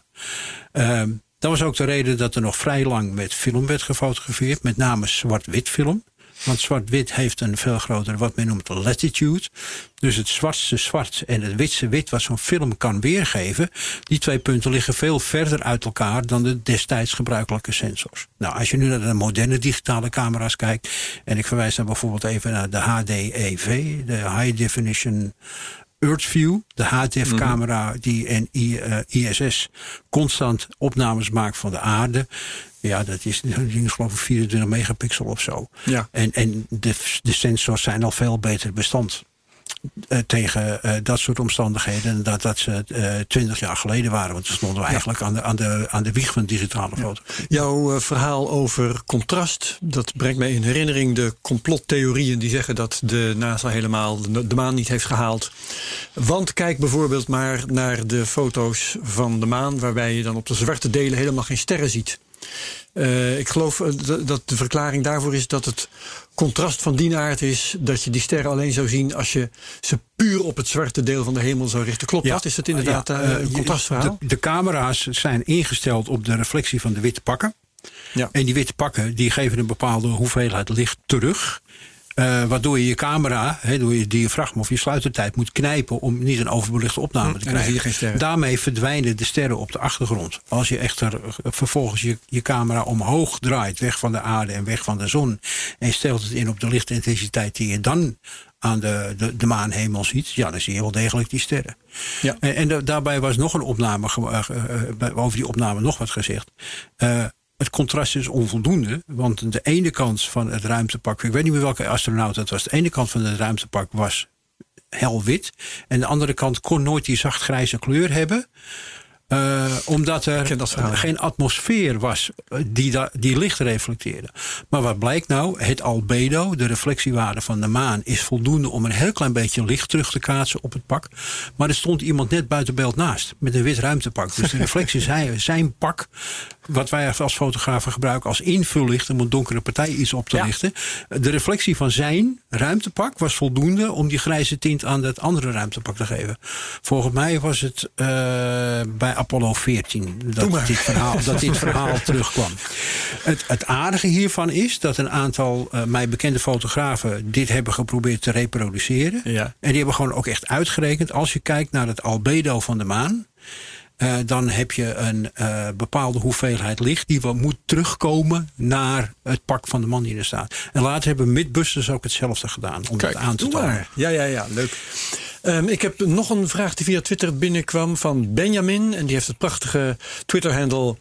Dat was ook de reden dat er nog vrij lang met film werd gefotografeerd. Met name zwart-wit film. Want zwart-wit heeft een veel grotere, wat men noemt, latitude. Dus het zwartste zwart en het witste wit wat zo'n film kan weergeven, die 2 punten liggen veel verder uit elkaar dan de destijds gebruikelijke sensors. Nou, als je nu naar de moderne digitale camera's kijkt, en ik verwijs dan bijvoorbeeld even naar de HDEV, de High Definition Earthview, de HDF-camera die in ISS constant opnames maakt van de aarde. Ja, dat is geloof ik 24 megapixel of zo. Ja. En de sensors zijn al veel beter bestand tegen dat soort omstandigheden dan dat ze 20 jaar geleden waren. Want toen stonden we eigenlijk aan de wieg van digitale foto. Jouw verhaal over contrast, dat brengt mij in herinnering de complottheorieën die zeggen dat de NASA helemaal de maan niet heeft gehaald. Want kijk bijvoorbeeld maar naar de foto's van de maan, waarbij je dan op de zwarte delen helemaal geen sterren ziet. Ik geloof dat de verklaring daarvoor is dat het contrast van die aard is dat je die sterren alleen zou zien als je ze puur op het zwarte deel van de hemel zou richten. Klopt dat? Is dat inderdaad een contrastverhaal? De camera's zijn ingesteld op de reflectie van de witte pakken. Ja. En die witte pakken die geven een bepaalde hoeveelheid licht terug. Waardoor je camera, door je diafragma of je sluitertijd moet knijpen om niet een overbelichte opname te krijgen. Daarmee verdwijnen de sterren op de achtergrond. Als je echter vervolgens je camera omhoog draait, weg van de aarde en weg van de zon, en je stelt het in op de lichtintensiteit die je dan aan de maanhemel ziet, ja, dan zie je wel degelijk die sterren. Ja. En daarbij was nog een opname, over die opname nog wat gezegd. Het contrast is onvoldoende, want de ene kant van het ruimtepak, ik weet niet meer welke astronaut dat was, de ene kant van het ruimtepak was helwit en de andere kant kon nooit die zachtgrijze kleur hebben. Omdat er geen atmosfeer was die licht reflecteerde. Maar wat blijkt nou? Het albedo, de reflectiewaarde van de maan, is voldoende om een heel klein beetje licht terug te kaatsen op het pak. Maar er stond iemand net buiten beeld naast met een wit ruimtepak. Dus de reflectie zijn pak, wat wij als fotografen gebruiken als invullicht om een donkere partij iets op te lichten. De reflectie van zijn ruimtepak was voldoende om die grijze tint aan dat andere ruimtepak te geven. Volgens mij was het bij Apollo 14 dat dit verhaal terugkwam. Het aardige hiervan is dat een aantal mij bekende fotografen dit hebben geprobeerd te reproduceren. Ja. En die hebben gewoon ook echt uitgerekend, als je kijkt naar het albedo van de maan, dan heb je een bepaalde hoeveelheid licht die moet terugkomen naar het pak van de man die er staat. En later hebben Mythbusters ook hetzelfde gedaan om dat aan te tonen. Ja, leuk. Ik heb nog een vraag die via Twitter binnenkwam van Benjamin. En die heeft het prachtige Twitter-handle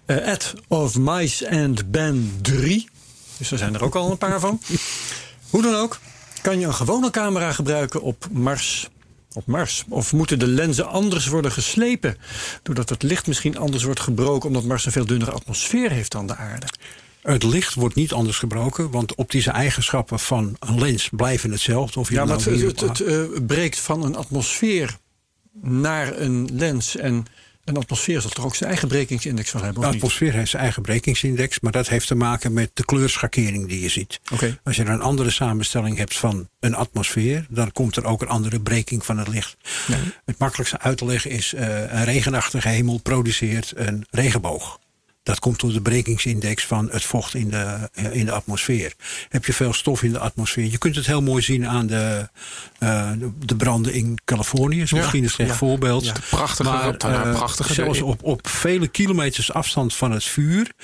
@ofmiceandben3. Dus er zijn er ook al een paar van. Hoe dan ook, kan je een gewone camera gebruiken op Mars? Of moeten de lenzen anders worden geslepen, doordat het licht misschien anders wordt gebroken, omdat Mars een veel dunnere atmosfeer heeft dan de aarde? Het licht wordt niet anders gebroken, want optische eigenschappen van een lens blijven hetzelfde. Of maar het breekt van een atmosfeer naar een lens. En een atmosfeer zal toch ook zijn eigen brekingsindex wel hebben? De atmosfeer heeft zijn eigen brekingsindex, maar dat heeft te maken met de kleurschakering die je ziet. Okay. Als je een andere samenstelling hebt van een atmosfeer, dan komt er ook een andere breking van het licht. Ja. Het makkelijkste uit te leggen is, een regenachtige hemel produceert een regenboog. Dat komt door de brekingsindex van het vocht in de atmosfeer. Heb je veel stof in de atmosfeer. Je kunt het heel mooi zien aan de branden in Californië. Is misschien een slecht voorbeeld. Ja. Prachtige zelfs op vele kilometers afstand van het vuur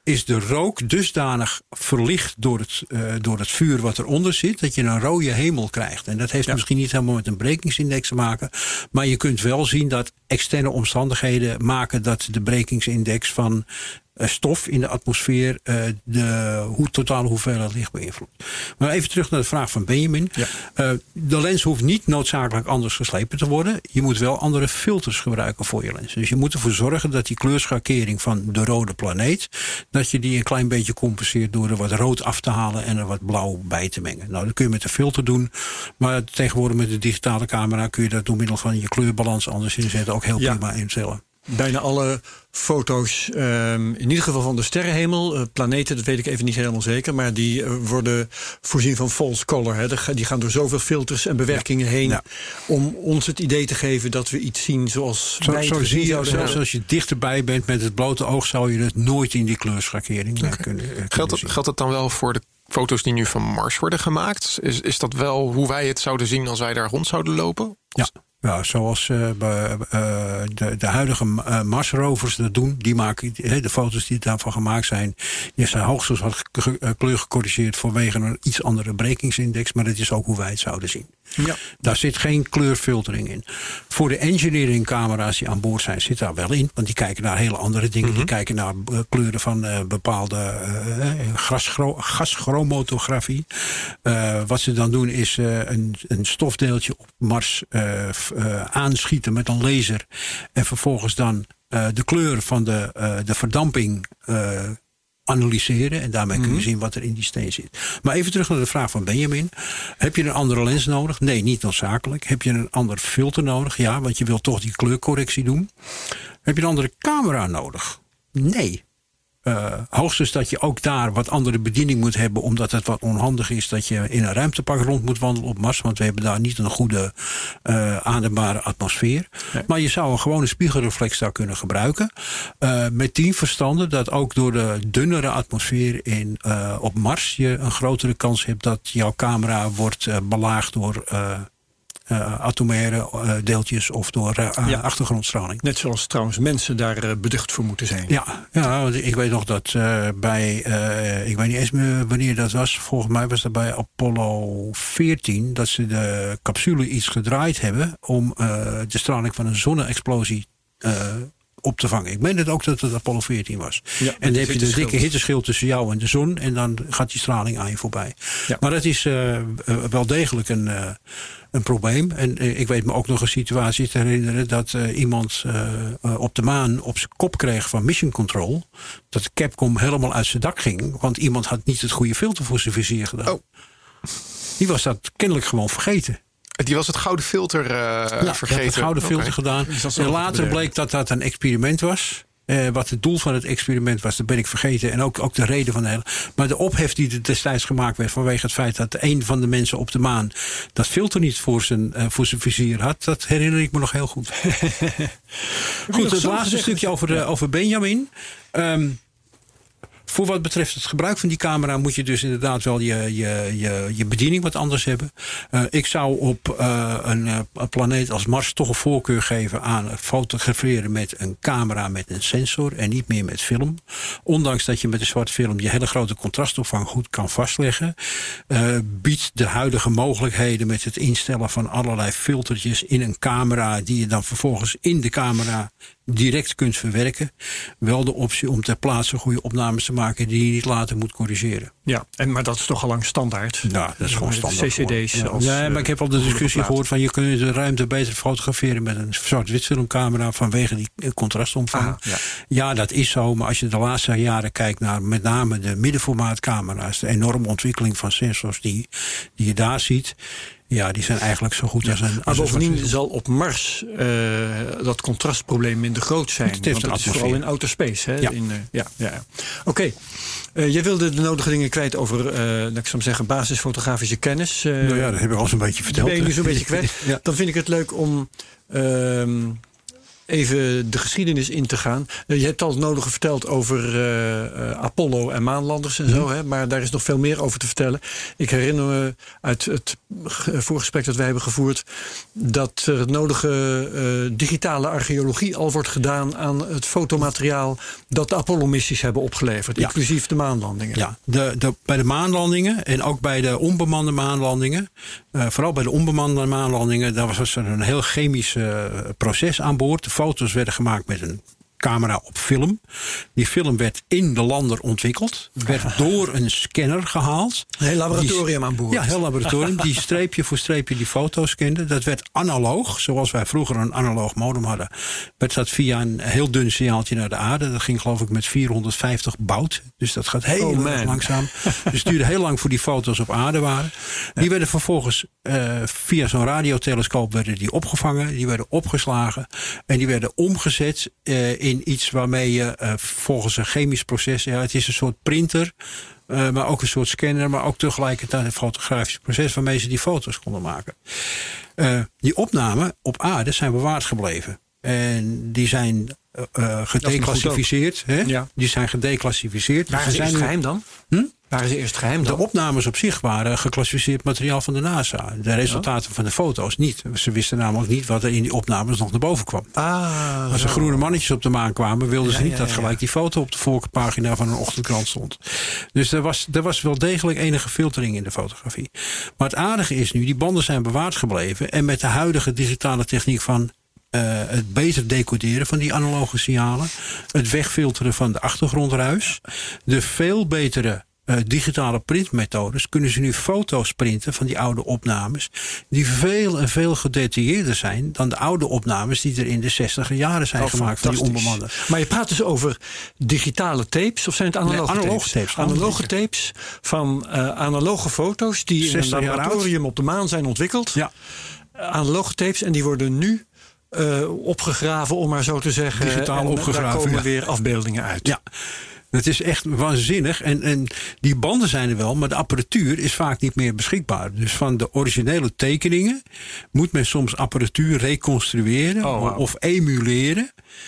is de rook dusdanig verlicht door het vuur wat eronder zit, dat je een rode hemel krijgt. En dat heeft misschien niet helemaal met een brekingsindex te maken, maar je kunt wel zien dat externe omstandigheden maken dat de brekingsindex van stof in de atmosfeer de totale hoeveelheid licht beïnvloedt. Maar even terug naar de vraag van Benjamin. Ja. De lens hoeft niet noodzakelijk anders geslepen te worden. Je moet wel andere filters gebruiken voor je lens. Dus je moet ervoor zorgen dat die kleurschakering van de rode planeet, dat je die een klein beetje compenseert door er wat rood af te halen en er wat blauw bij te mengen. Nou, dat kun je met de filter doen. Maar tegenwoordig met de digitale camera kun je dat door middel van je kleurbalans anders inzetten ook heel prima instellen. Bijna alle foto's, in ieder geval van de sterrenhemel, planeten, dat weet ik even niet helemaal zeker, maar die worden voorzien van false color. Hè. Die gaan door zoveel filters en bewerkingen heen om ons het idee te geven dat we iets zien zoals wij het gezien zouden hebben. Zelfs als je dichterbij bent met het blote oog, zou je het nooit in die kleurschakering kunnen Geldt het dan wel voor de foto's die nu van Mars worden gemaakt? Is dat wel hoe wij het zouden zien als wij daar rond zouden lopen? Ja. Ja, zoals de huidige Mars-rovers dat doen. Die maken de foto's die daarvan gemaakt zijn. Die zijn hoogstens wat kleur gecorrigeerd vanwege een iets andere brekingsindex. Maar dat is ook hoe wij het zouden zien. Ja. Daar zit geen kleurfiltering in. Voor de engineering camera's die aan boord zijn, zit daar wel in. Want die kijken naar hele andere dingen. Mm-hmm. Die kijken naar kleuren van bepaalde gaschromatografie. Wat ze dan doen is een stofdeeltje op Mars aanschieten met een laser. En vervolgens dan de kleur van de verdamping analyseren. En daarmee kun je zien wat er in die steen zit. Maar even terug naar de vraag van Benjamin. Heb je een andere lens nodig? Nee, niet noodzakelijk. Heb je een ander filter nodig? Ja, want je wilt toch die kleurcorrectie doen. Heb je een andere camera nodig? Nee. Hoogstens dat je ook daar wat andere bediening moet hebben, omdat het wat onhandig is dat je in een ruimtepak rond moet wandelen op Mars, want we hebben daar niet een goede adembare atmosfeer. Nee. Maar je zou een gewone spiegelreflex daar kunnen gebruiken. Met 10 verstanden dat ook door de dunnere atmosfeer op Mars je een grotere kans hebt dat jouw camera wordt belaagd door atomaire deeltjes of door achtergrondstraling. Net zoals trouwens mensen daar beducht voor moeten zijn. Ja, ik weet nog dat ik weet niet eens meer wanneer dat was. Volgens mij was dat bij Apollo 14 dat ze de capsule iets gedraaid hebben om de straling van een zonne-explosie op te vangen. Ik meen het ook dat het Apollo 14 was. Ja, en dan heb je de dikke hitteschild tussen jou en de zon en dan gaat die straling aan je voorbij. Ja. Maar dat is wel degelijk een probleem. En ik weet me ook nog een situatie te herinneren dat iemand op de maan op zijn kop kreeg van Mission Control. Dat de Capcom helemaal uit zijn dak ging. Want iemand had niet het goede filter voor zijn vizier gedaan. Oh. Die was dat kennelijk gewoon vergeten. Die was het gouden filter vergeten. Het gouden filter gedaan. En later bleek dat dat een experiment was. Wat het doel van het experiment was, dat ben ik vergeten. En ook de reden van de hele. Maar de ophef die er destijds gemaakt werd vanwege het feit dat een van de mensen op de maan dat filter niet voor zijn vizier had, dat herinner ik me nog heel goed. Goed, het laatste stukje over Benjamin. Voor wat betreft het gebruik van die camera moet je dus inderdaad wel je bediening wat anders hebben. Ik zou op een planeet als Mars toch een voorkeur geven aan fotograferen met een camera met een sensor en niet meer met film. Ondanks dat je met een zwart film je hele grote contrastopvang goed kan vastleggen, biedt de huidige mogelijkheden met het instellen van allerlei filtertjes in een camera die je dan vervolgens in de camera direct kunt verwerken, wel de optie om ter plaatse goede opnames te maken die je niet later moet corrigeren. Ja, maar dat is toch al lang standaard? Ja, dat is gewoon standaard. CCD's. Ja, maar ik heb al de discussie gehoord van je kunt de ruimte beter fotograferen met een zwart-wit filmcamera vanwege die contrastomvang. Ja, dat is zo, maar als je de laatste jaren kijkt naar met name de middenformaatcamera's, de enorme ontwikkeling van sensors die je daar ziet. Ja, die zijn eigenlijk zo goed als een. Maar bovendien zal op Mars dat contrastprobleem minder groot zijn. Want dat is vooral in outer space. Hè? Ja. Oké. Jij wilde de nodige dingen kwijt over, ik zou zeggen, basisfotografische kennis. Nou ja, dat heb ik al zo'n beetje verteld. Ben je nu zo'n beetje kwijt? Ja. Dan vind ik het leuk om even de geschiedenis in te gaan. Je hebt al het nodige verteld over Apollo en maanlanders en zo. Hè, maar daar is nog veel meer over te vertellen. Ik herinner me uit het voorgesprek dat wij hebben gevoerd dat er het nodige digitale archeologie al wordt gedaan aan het fotomateriaal dat de Apollo-missies hebben opgeleverd. Ja. Inclusief de maanlandingen. Ja, bij de maanlandingen en ook bij de onbemande maanlandingen. Vooral bij de onbemande maanlandingen, daar was er een heel chemisch proces aan boord. De foto's werden gemaakt met een camera op film. Die film werd in de lander ontwikkeld. Werd door een scanner gehaald. Een heel laboratorium aan boord. Ja, heel laboratorium. Die streepje voor streepje die foto's scande. Dat werd analoog. Zoals wij vroeger een analoog modem hadden. Werd dat via een heel dun signaaltje naar de aarde. Dat ging geloof ik met 450 baud. Dus dat gaat heel erg langzaam. Dus het duurde heel lang voor die foto's op aarde waren. Die werden vervolgens via zo'n radiotelescoop werden die opgevangen. Die werden opgeslagen. En die werden omgezet in iets waarmee je volgens een chemisch proces... Ja, het is een soort printer, maar ook een soort scanner... maar ook tegelijkertijd een fotografisch proces... waarmee ze die foto's konden maken. Die opnamen op aarde zijn bewaard gebleven. En die zijn gedeclassificeerd. Hè? Ja. Die zijn gedeclassificeerd. Waren ze eerst geheim dan? Waren ze eerst geheim dan? De opnames op zich waren geclassificeerd materiaal van de NASA. De resultaten van de foto's niet. Ze wisten namelijk niet wat er in die opnames nog naar boven kwam. Als er groene mannetjes op de maan kwamen... wilden ze niet dat gelijk die foto op de voorpagina van een ochtendkrant stond. Dus er was wel degelijk enige filtering in de fotografie. Maar het aardige is nu, die banden zijn bewaard gebleven... en met de huidige digitale techniek van... het beter decoderen van die analoge signalen... het wegfilteren van de achtergrondruis... de veel betere digitale printmethodes... kunnen ze nu foto's printen van die oude opnames... die veel en veel gedetailleerder zijn... dan de oude opnames die er in de 60e jaren zijn gemaakt... van die onbemande. Maar je praat dus over digitale tapes... of zijn het analoge tapes? Analoge tapes van analoge foto's... die in een laboratorium op de maan zijn ontwikkeld. Ja. Analoge tapes en die worden nu... opgegraven, om maar zo te zeggen. Digitaal opgegraven. Daar komen weer afbeeldingen uit. Ja, dat is echt waanzinnig. En die banden zijn er wel, maar de apparatuur is vaak niet meer beschikbaar. Dus van de originele tekeningen moet men soms apparatuur reconstrueren of emuleren.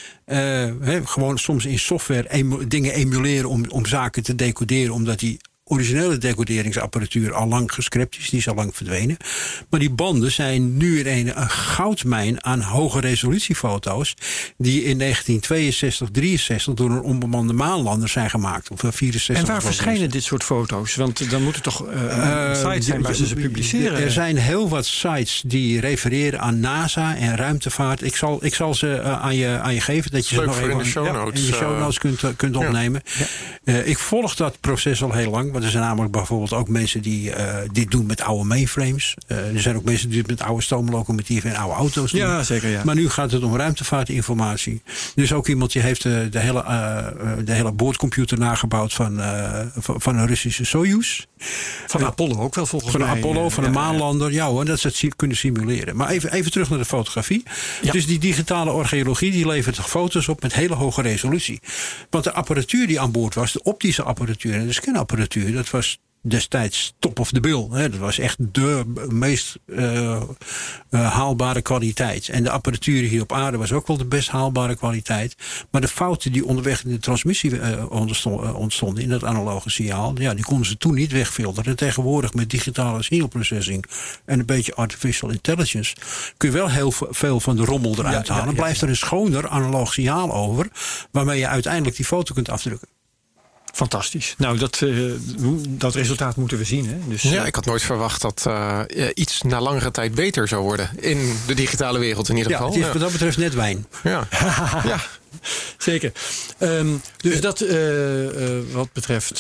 Gewoon soms in software dingen emuleren om zaken te decoderen, omdat die originele decoderingsapparatuur al lang gescrapt is. Die is al lang verdwenen. Maar die banden zijn nu in een goudmijn aan hoge resolutiefoto's... die in 1962, 63 door een onbemande maanlander zijn gemaakt. Of 64. En waar verschijnen dit soort foto's? Want dan moet het toch sites zijn waar ze publiceren? Er zijn heel wat sites die refereren aan NASA en ruimtevaart. Ik zal ze aan je geven. Dat je ze nog even in de show notes, in de show notes kunt opnemen. Ja. Ik volg dat proces al heel lang. Want er zijn namelijk bijvoorbeeld ook mensen die dit doen met oude mainframes. Er zijn ook mensen die het met oude stoomlocomotieven en oude auto's doen. Ja, zeker, ja. Maar nu gaat het om ruimtevaartinformatie. Dus ook iemand die heeft de hele boordcomputer nagebouwd van een Russische Soyuz. Van Apollo ook wel volgens mij. Van Apollo, van een maanlander. Ja hoor, dat ze het kunnen simuleren. Maar even terug naar de fotografie. Ja. Dus die digitale archeologie die levert foto's op met hele hoge resolutie. Want de apparatuur die aan boord was, de optische apparatuur en de scanapparatuur, dat was destijds top of the bill. Hè. Dat was echt de meest haalbare kwaliteit. En de apparatuur hier op aarde was ook wel de best haalbare kwaliteit. Maar de fouten die onderweg in de transmissie ontstonden in dat analoge signaal, ja, die konden ze toen niet wegfilteren. En tegenwoordig met digitale signal processing en een beetje artificial intelligence kun je wel heel veel van de rommel eruit halen. Dan blijft er een schoner analoog signaal over, waarmee je uiteindelijk die foto kunt afdrukken. Fantastisch. Nou, dat resultaat moeten we zien. Hè? Dus, ik had nooit verwacht dat iets na langere tijd beter zou worden. In de digitale wereld in ieder geval. Het is wat dat betreft net wijn. Ja, ja. Zeker. Dus dat wat betreft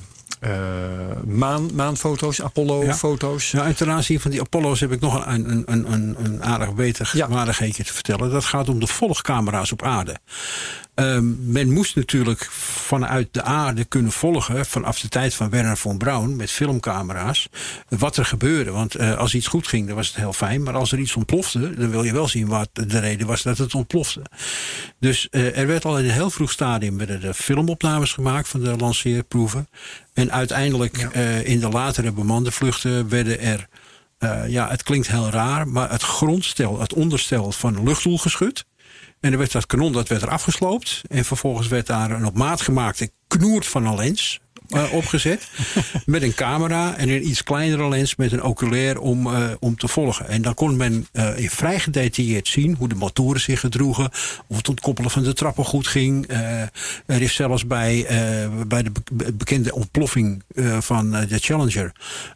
maanfoto's, Apollo-foto's. Ja, en ten aanzien van die Apollo's heb ik nog een aardig beter waardigheidje te vertellen. Dat gaat om de volgcamera's op aarde. Men moest natuurlijk vanuit de aarde kunnen volgen, vanaf de tijd van Wernher von Braun met filmcamera's, wat er gebeurde. Want als iets goed ging, dan was het heel fijn. Maar als er iets ontplofte, dan wil je wel zien wat de reden was dat het ontplofte. Dus er werd al in een heel vroeg stadium de filmopnames gemaakt van de lanceerproeven. En uiteindelijk in de latere bemande vluchten werden er, het klinkt heel raar, maar het onderstel van luchtdoelgeschut, En dan werd dat kanon werd er afgesloopt. En vervolgens werd daar een op maat gemaakte knoert van een lens opgezet. Met een camera en een iets kleinere lens met een oculair om te volgen. En dan kon men in vrij gedetailleerd zien hoe de motoren zich gedroegen. Of het ontkoppelen van de trappen goed ging. Er is zelfs bij de bekende ontploffing van de Challenger.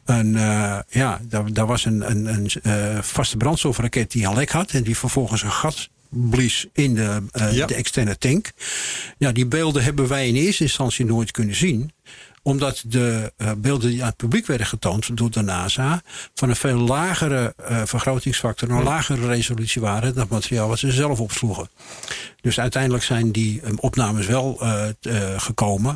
Daar was een vaste brandstofraket die een lek had. En die vervolgens een gat blies in de externe tank. Ja, die beelden hebben wij in eerste instantie nooit kunnen zien. Omdat de beelden die aan het publiek werden getoond door de NASA van een veel lagere vergrotingsfactor, een lagere resolutie waren dan het materiaal wat ze zelf opsloegen. Dus uiteindelijk zijn die opnames wel gekomen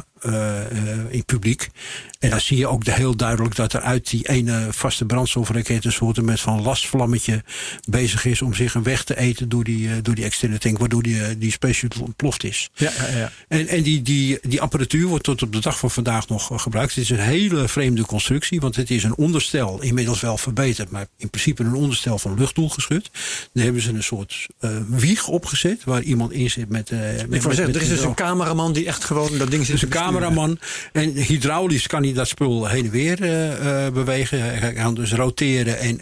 in het publiek. En dan zie je ook heel duidelijk dat er uit die ene vaste brandstofraket een soort met van lastvlammetje bezig is om zich een weg te eten door die externe tank, waardoor die Space Shuttle ontploft is. Ja. En die apparatuur wordt tot op de dag van vandaag nog gebruikt. Het is een hele vreemde constructie, want het is een onderstel, inmiddels wel verbeterd, maar in principe een onderstel van luchtdoelgeschut. Dan hebben ze een soort wieg opgezet waar iemand in zit met er is dus een cameraman die echt gewoon dat ding zit. Dus een cameraman. En hydraulisch kan hij dat spul heen en weer bewegen. Hij kan dus roteren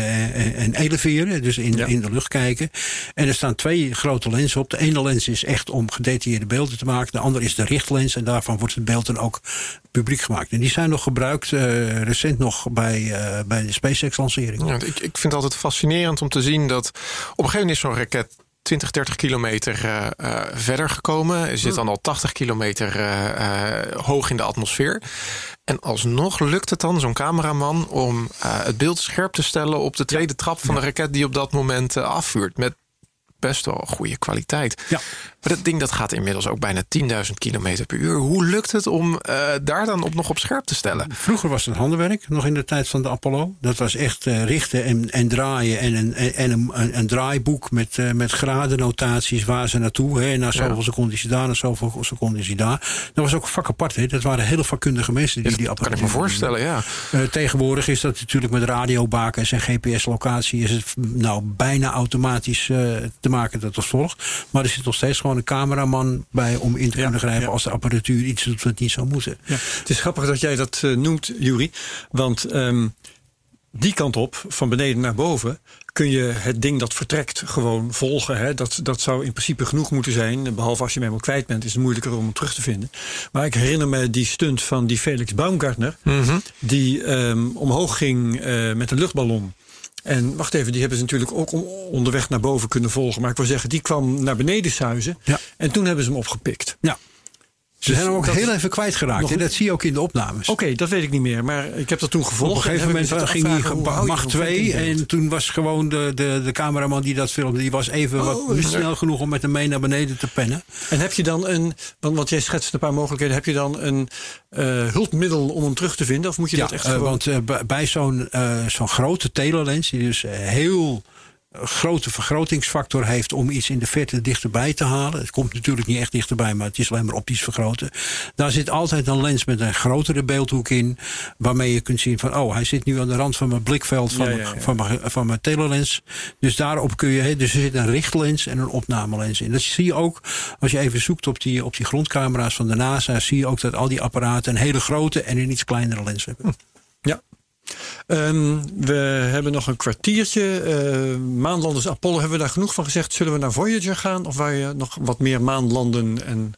en eleveren. Dus in de lucht kijken. En er staan 2 grote lenzen op. De ene lens is echt om gedetailleerde beelden te maken. De andere is de richtlens. En daarvan wordt het beeld dan ook publiek gemaakt. En die zijn nog gebruikt recent nog bij de SpaceX-lancering. Ja, ik vind het altijd fascinerend om te zien dat op een gegeven moment is zo'n raket 20, 30 kilometer verder gekomen. Er zit dan al 80 kilometer hoog in de atmosfeer. En alsnog lukt het dan zo'n cameraman om het beeld scherp te stellen op de tweede trap van de raket die op dat moment afvuurt. Met best wel goede kwaliteit. Ja. Maar dat ding dat gaat inmiddels ook bijna 10.000 kilometer per uur. Hoe lukt het om daar dan nog op scherp te stellen? Vroeger was het handwerk, nog in de tijd van de Apollo. Dat was echt richten en draaien en een draaiboek met gradennotaties waar ze naartoe. Hè. Na zoveel seconden is hij daar, na zoveel seconden is hij daar. Dat was ook vak apart. Hè. Dat waren hele vakkundige mensen die apparatuur. Kan ik me voorstellen, ja. Tegenwoordig is dat natuurlijk met radiobakens en GPS-locatie is het bijna automatisch te maken dat als volgt. Maar er zit nog steeds gewoon een cameraman bij om in te kunnen grijpen als de apparatuur iets doet wat niet zou moeten. Ja. Het is grappig dat jij dat noemt, Juri. Want die kant op, van beneden naar boven, kun je het ding dat vertrekt gewoon volgen. Hè? Dat zou in principe genoeg moeten zijn. Behalve als je hem helemaal kwijt bent, is het moeilijker om hem terug te vinden. Maar ik herinner me die stunt van die Felix Baumgartner, die omhoog ging met een luchtballon. En wacht even, die hebben ze natuurlijk ook onderweg naar boven kunnen volgen. Maar ik wil zeggen, die kwam naar beneden suizen. Ja. En toen hebben ze hem opgepikt. Ja. Ze zijn hem ook heel even kwijtgeraakt. En dat zie je ook in de opnames. Oké, dat weet ik niet meer. Maar ik heb dat toen gevolgd. Op een gegeven moment ging hij Mach 2. En toen was gewoon de cameraman die dat filmde, die was even wat niet snel genoeg om met hem mee naar beneden te pennen. En heb je dan want jij schetst een paar mogelijkheden. Heb je dan een hulpmiddel om hem terug te vinden? Of moet je dat echt gewoon... Want bij zo'n grote telelens, die dus heel grote vergrotingsfactor heeft om iets in de verte dichterbij te halen. Het komt natuurlijk niet echt dichterbij, maar het is alleen maar optisch vergroten. Daar zit altijd een lens met een grotere beeldhoek in, waarmee je kunt zien van, hij zit nu aan de rand van mijn blikveld van mijn telelens. Dus daarop kun je, dus er zit een richtlens en een opnamelens in. Dat zie je ook, als je even zoekt op die grondcamera's van de NASA, zie je ook dat al die apparaten een hele grote en een iets kleinere lens hebben. Ja. We hebben nog een kwartiertje. Maanlanders Apollo, hebben we daar genoeg van gezegd? Zullen we naar Voyager gaan? Of waar je nog wat meer maanlanden en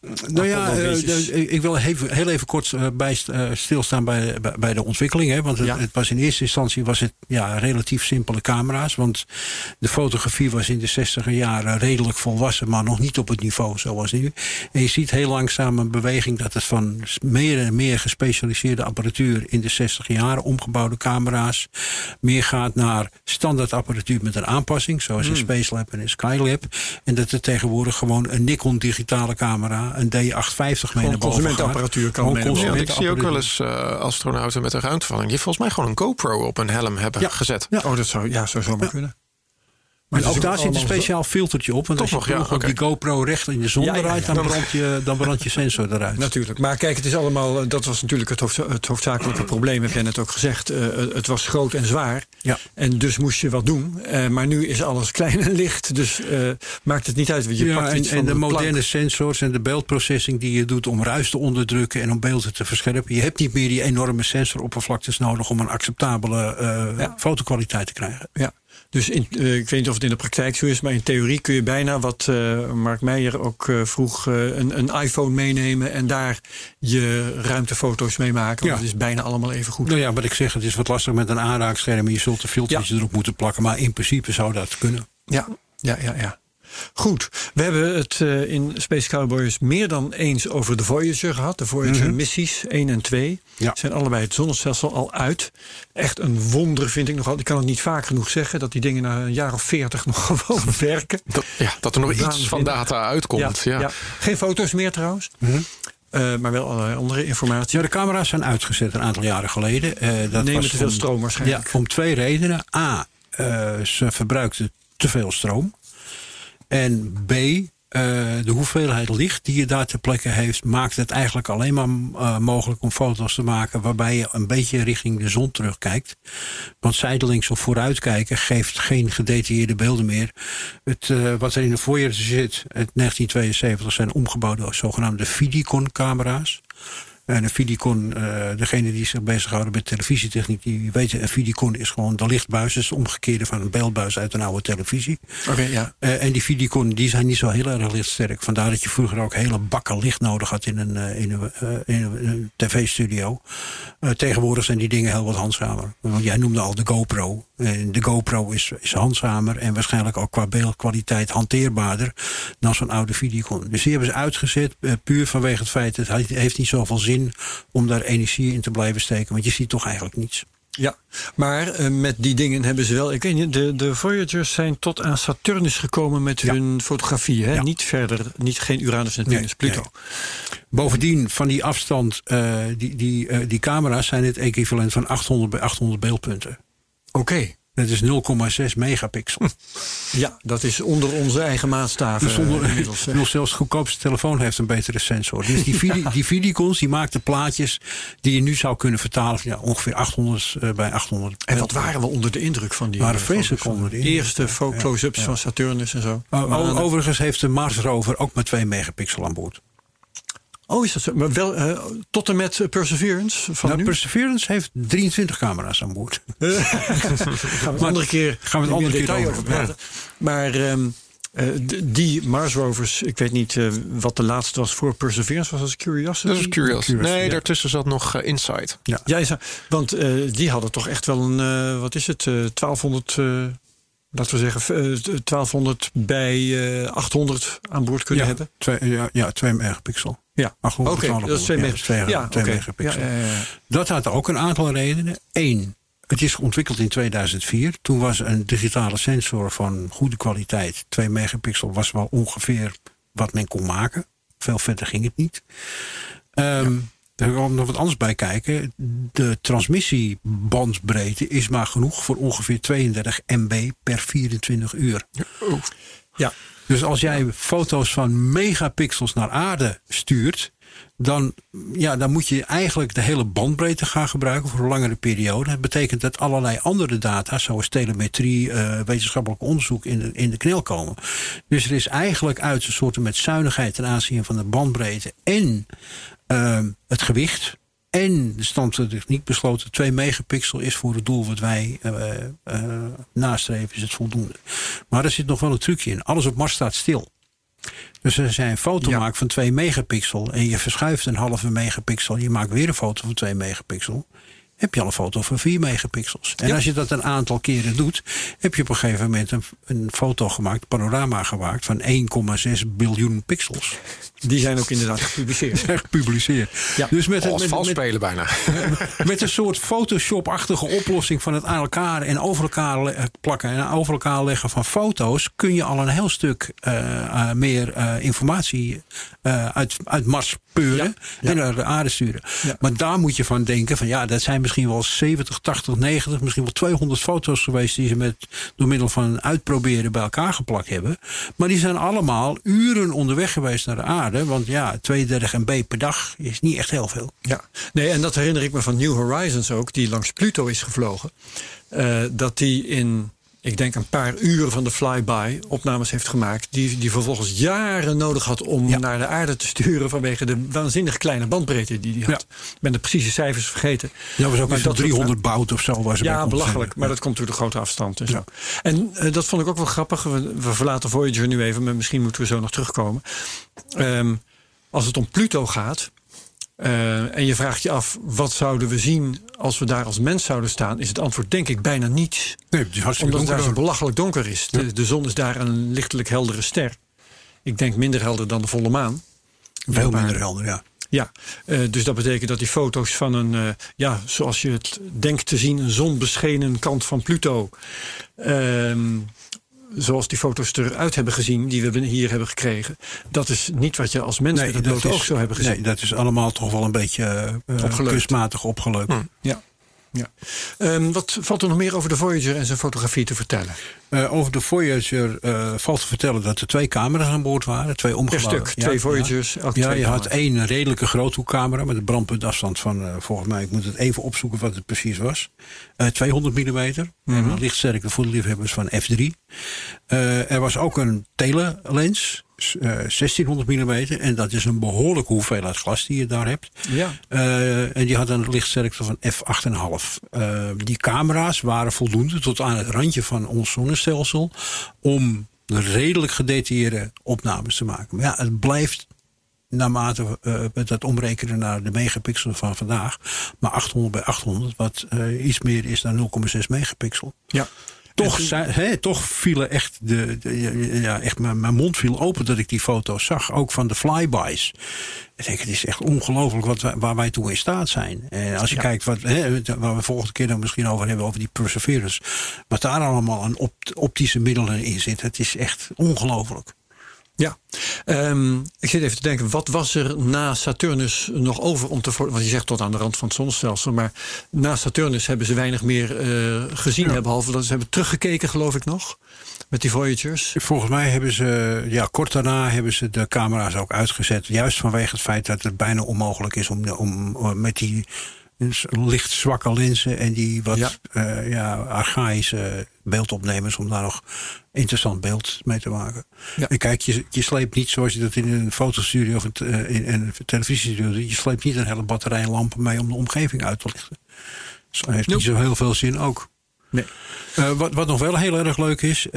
ik wil heel even kort stilstaan bij de ontwikkeling. Hè, want het was in eerste instantie relatief simpele camera's. Want de fotografie was in de 60er jaren redelijk volwassen, maar nog niet op het niveau zoals nu. En je ziet heel langzaam een beweging dat het van meer en meer gespecialiseerde apparatuur in de 60 jaren omgebouwde camera's meer gaat naar standaard apparatuur met een aanpassing, zoals een Spacelab en een Skylab. En dat er tegenwoordig gewoon een Nikon digitale camera, een D850 mee naar boven consumentenapparatuur kan mee. Ik zie ook wel eens astronauten met een ruimtevalling die volgens mij gewoon een GoPro op een helm hebben gezet. Ja. Dat zou zomaar kunnen. Maar en ook daar zit een speciaal filtertje op. Want als je die GoPro recht in de zon eruit, dan brandt je sensor eruit. Natuurlijk. Maar kijk, het is allemaal. Dat was natuurlijk het hoofdzakelijke probleem, heb jij net ook gezegd. Het was groot en zwaar. Ja. En dus moest je wat doen. Maar nu is alles klein en licht. Dus maakt het niet uit. Want je pakt iets van de moderne sensors en de beeldprocessing die je doet om ruis te onderdrukken en om beelden te verscherpen. Je hebt niet meer die enorme sensoroppervlaktes nodig om een acceptabele fotokwaliteit te krijgen. Ja. Dus ik weet niet of het in de praktijk zo is, maar in theorie kun je bijna wat Mark Meijer ook vroeg, een iPhone meenemen en daar je ruimtefoto's mee maken. Want het is bijna allemaal even goed. Nou ja, wat ik zeg, het is wat lastig met een aanraakscherm. Je zult een filtertje erop moeten plakken, maar in principe zou dat kunnen. Ja. Goed, we hebben het in Space Cowboys meer dan eens over de Voyager gehad. De Voyager missies 1 en 2 zijn allebei het zonnestelsel al uit. Echt een wonder vind ik nogal. Ik kan het niet vaak genoeg zeggen dat die dingen na een jaar of 40 nog gewoon werken. Dat er nog iets van data uitkomt. Ja. Geen foto's meer trouwens. Maar wel allerlei andere informatie. Ja, de camera's zijn uitgezet een aantal jaren geleden. Dat nemen te veel stroom waarschijnlijk. Ja, om 2 redenen. A, ze verbruikten te veel stroom. En B, de hoeveelheid licht die je daar ter plekke heeft, maakt het eigenlijk alleen maar mogelijk om foto's te maken waarbij je een beetje richting de zon terugkijkt. Want zijdelings of vooruitkijken geeft geen gedetailleerde beelden meer. Wat er in de Voyager zit, het 1972, zijn omgebouwde zogenaamde Vidicon-camera's. En een Vidicon, degene die zich bezighouden met televisietechniek, die weten, een Vidicon is gewoon de lichtbuis. Dus het omgekeerde van een beeldbuis uit een oude televisie. En die Vidicon, die zijn niet zo heel erg lichtsterk. Vandaar dat je vroeger ook hele bakken licht nodig had in een tv-studio. Tegenwoordig zijn die dingen heel wat handzamer. Want jij noemde al de GoPro. En de GoPro is handzamer en waarschijnlijk ook qua beeldkwaliteit hanteerbaarder dan zo'n oude Vidicon. Dus die hebben ze uitgezet, puur vanwege het feit dat het heeft niet zoveel zin om daar energie in te blijven steken, want je ziet toch eigenlijk niets. Ja, maar met die dingen hebben ze wel. Ik weet niet, de Voyagers zijn tot aan Saturnus gekomen met hun fotografie. Hè? Niet verder, geen Uranus, Neptunus, Pluto. Nee. Bovendien, van die afstand, die camera's zijn het equivalent van 800 bij 800 beeldpunten. Oké. Dat is 0,6 megapixel. Ja, dat is onder onze eigen maatstaven. Dus nog zelfs de goedkoopste telefoon heeft een betere sensor. Dus die Vidicons, die maakten plaatjes die je nu zou kunnen vertalen van ongeveer 800 bij 800. En wat waren we onder de indruk van die? Waren vreselijk onder de indruk. Eerste close-ups van Saturnus en zo. Overigens heeft de Mars rover ook maar 2 megapixel aan boord. Oh, is dat zo? Maar wel tot en met Perseverance van nu? Perseverance heeft 23 camera's aan boord. Gaan we een andere keer over praten. Maar die Mars rovers, ik weet niet wat de laatste was voor Perseverance. Was dat Curiosity? Dat is Curiosity. Nee, daartussen zat nog Insight. Ja, want die hadden toch echt wel een, wat is het, 1200... laten we zeggen 1200 bij 800 aan boord kunnen hebben. 2 megapixel. Ja, oké, dat is 2 megapixel. Dat had ook een aantal redenen. 1, het is ontwikkeld in 2004. Toen was een digitale sensor van goede kwaliteit. 2 megapixel was wel ongeveer wat men kon maken. Veel verder ging het niet. Daar kan nog wat anders bij kijken. De transmissiebandbreedte is maar genoeg voor ongeveer 32 MB per 24 uur. Ja. Dus als jij foto's van megapixels naar aarde stuurt, dan moet je eigenlijk de hele bandbreedte gaan gebruiken voor een langere periode. Dat betekent dat allerlei andere data, zoals telemetrie, wetenschappelijk onderzoek, in de knel komen. Dus er is eigenlijk uit een soort met zuinigheid ten aanzien van de bandbreedte en het gewicht en de stand van de techniek besloten 2 megapixel is voor het doel wat wij nastreven, is het voldoende. Maar er zit nog wel een trucje in. Alles op Mars staat stil. Dus als jij een foto maakt van 2 megapixel en je verschuift een halve megapixel, je maakt weer een foto van 2 megapixel, heb je al een foto van 4 megapixels. En als je dat een aantal keren doet, heb je op een gegeven moment een foto gemaakt, panorama gemaakt van 1,6 biljoen pixels. Die zijn ook inderdaad gepubliceerd. Ja. Dus met vals spelen bijna. Met een soort Photoshop-achtige oplossing van het aan elkaar en over elkaar plakken en over elkaar leggen van foto's, kun je al een heel stuk meer informatie uit Mars peuren en naar de aarde sturen. Ja. Maar daar moet je van denken van dat zijn misschien wel 70, 80, 90, misschien wel 200 foto's geweest die ze door middel van uitproberen bij elkaar geplakt hebben. Maar die zijn allemaal uren onderweg geweest naar de aarde. Want 32 MB per dag is niet echt heel veel. Ja, nee, en dat herinner ik me van New Horizons ook, die langs Pluto is gevlogen. Dat die in, ik denk een paar uur van de flyby opnames heeft gemaakt die vervolgens jaren nodig had om naar de aarde te sturen vanwege de waanzinnig kleine bandbreedte die hij had. Ik ben de precieze cijfers vergeten. Ja, was ook maar dat 300 bout of zo. Was belachelijk, maar dat komt door de grote afstand. En, zo. En dat vond ik ook wel grappig. We verlaten Voyager nu even, maar misschien moeten we zo nog terugkomen. Als het om Pluto gaat, en je vraagt je af, wat zouden we zien als we daar als mens zouden staan, is het antwoord denk ik bijna niets. Nee, omdat het daar zo belachelijk donker is. Ja. De zon is daar een lichtelijk heldere ster. Ik denk minder helder dan de volle maan. Veel minder helder, ja. Ja, dus dat betekent dat die foto's van een, zoals je het denkt te zien, een zonbeschenen kant van Pluto, zoals die foto's eruit hebben gezien, die we hier hebben gekregen, dat is niet wat je als mens met het blote oog zou hebben gezien. Nee, dat is allemaal toch wel een beetje kunstmatig opgeleukt. Ja. Wat valt er nog meer over de Voyager en zijn fotografie te vertellen? Over de Voyager valt te vertellen dat er 2 camera's aan boord waren. 2 omgebouwde. Per stuk, 2 Voyagers. Ja, je had 1 redelijke groothoekcamera met een brandpuntafstand van, volgens mij, ik moet het even opzoeken wat het precies was. 200 mm. En een lichtsterke voor de liefhebbers van f3. Er was ook een telelens. 1600 mm. En dat is een behoorlijke hoeveelheid glas die je daar hebt. Ja. En die had een lichtsterkte van f8,5. Die camera's waren voldoende tot aan het randje van ons zonnestelsel om redelijk gedetailleerde opnames te maken. Maar ja, het blijft naarmate met dat omrekenen naar de megapixel van vandaag, maar 800 bij 800, wat iets meer is dan 0,6 megapixel. Ja. Toch vielen echt echt mijn mond viel open dat ik die foto's zag. Ook van de flybys. Ik denk, het is echt ongelooflijk waar wij toe in staat zijn. En als je kijkt waar we volgende keer dan misschien over hebben, over die Perseverance. Wat daar allemaal aan optische middelen in zit. Het is echt ongelooflijk. Ja, ik zit even te denken, wat was er na Saturnus nog over om te... Want je zegt tot aan de rand van het zonnestelsel, maar na Saturnus hebben ze weinig meer gezien. Behalve dat ze hebben teruggekeken, geloof ik nog, met die Voyagers. Volgens mij hebben ze, kort daarna hebben ze de camera's ook uitgezet. Juist vanwege het feit dat het bijna onmogelijk is om met die licht zwakke lenzen en die wat archaïsche beeldopnemers om daar nog interessant beeld mee te maken. Ja. En kijk, je sleept niet zoals je dat in een fotostudio of in een televisiestudio doet. Je sleept niet een hele batterij lampen mee om de omgeving uit te lichten. Dus dat heeft niet zo heel veel zin ook. Nee. Wat nog wel heel erg leuk is,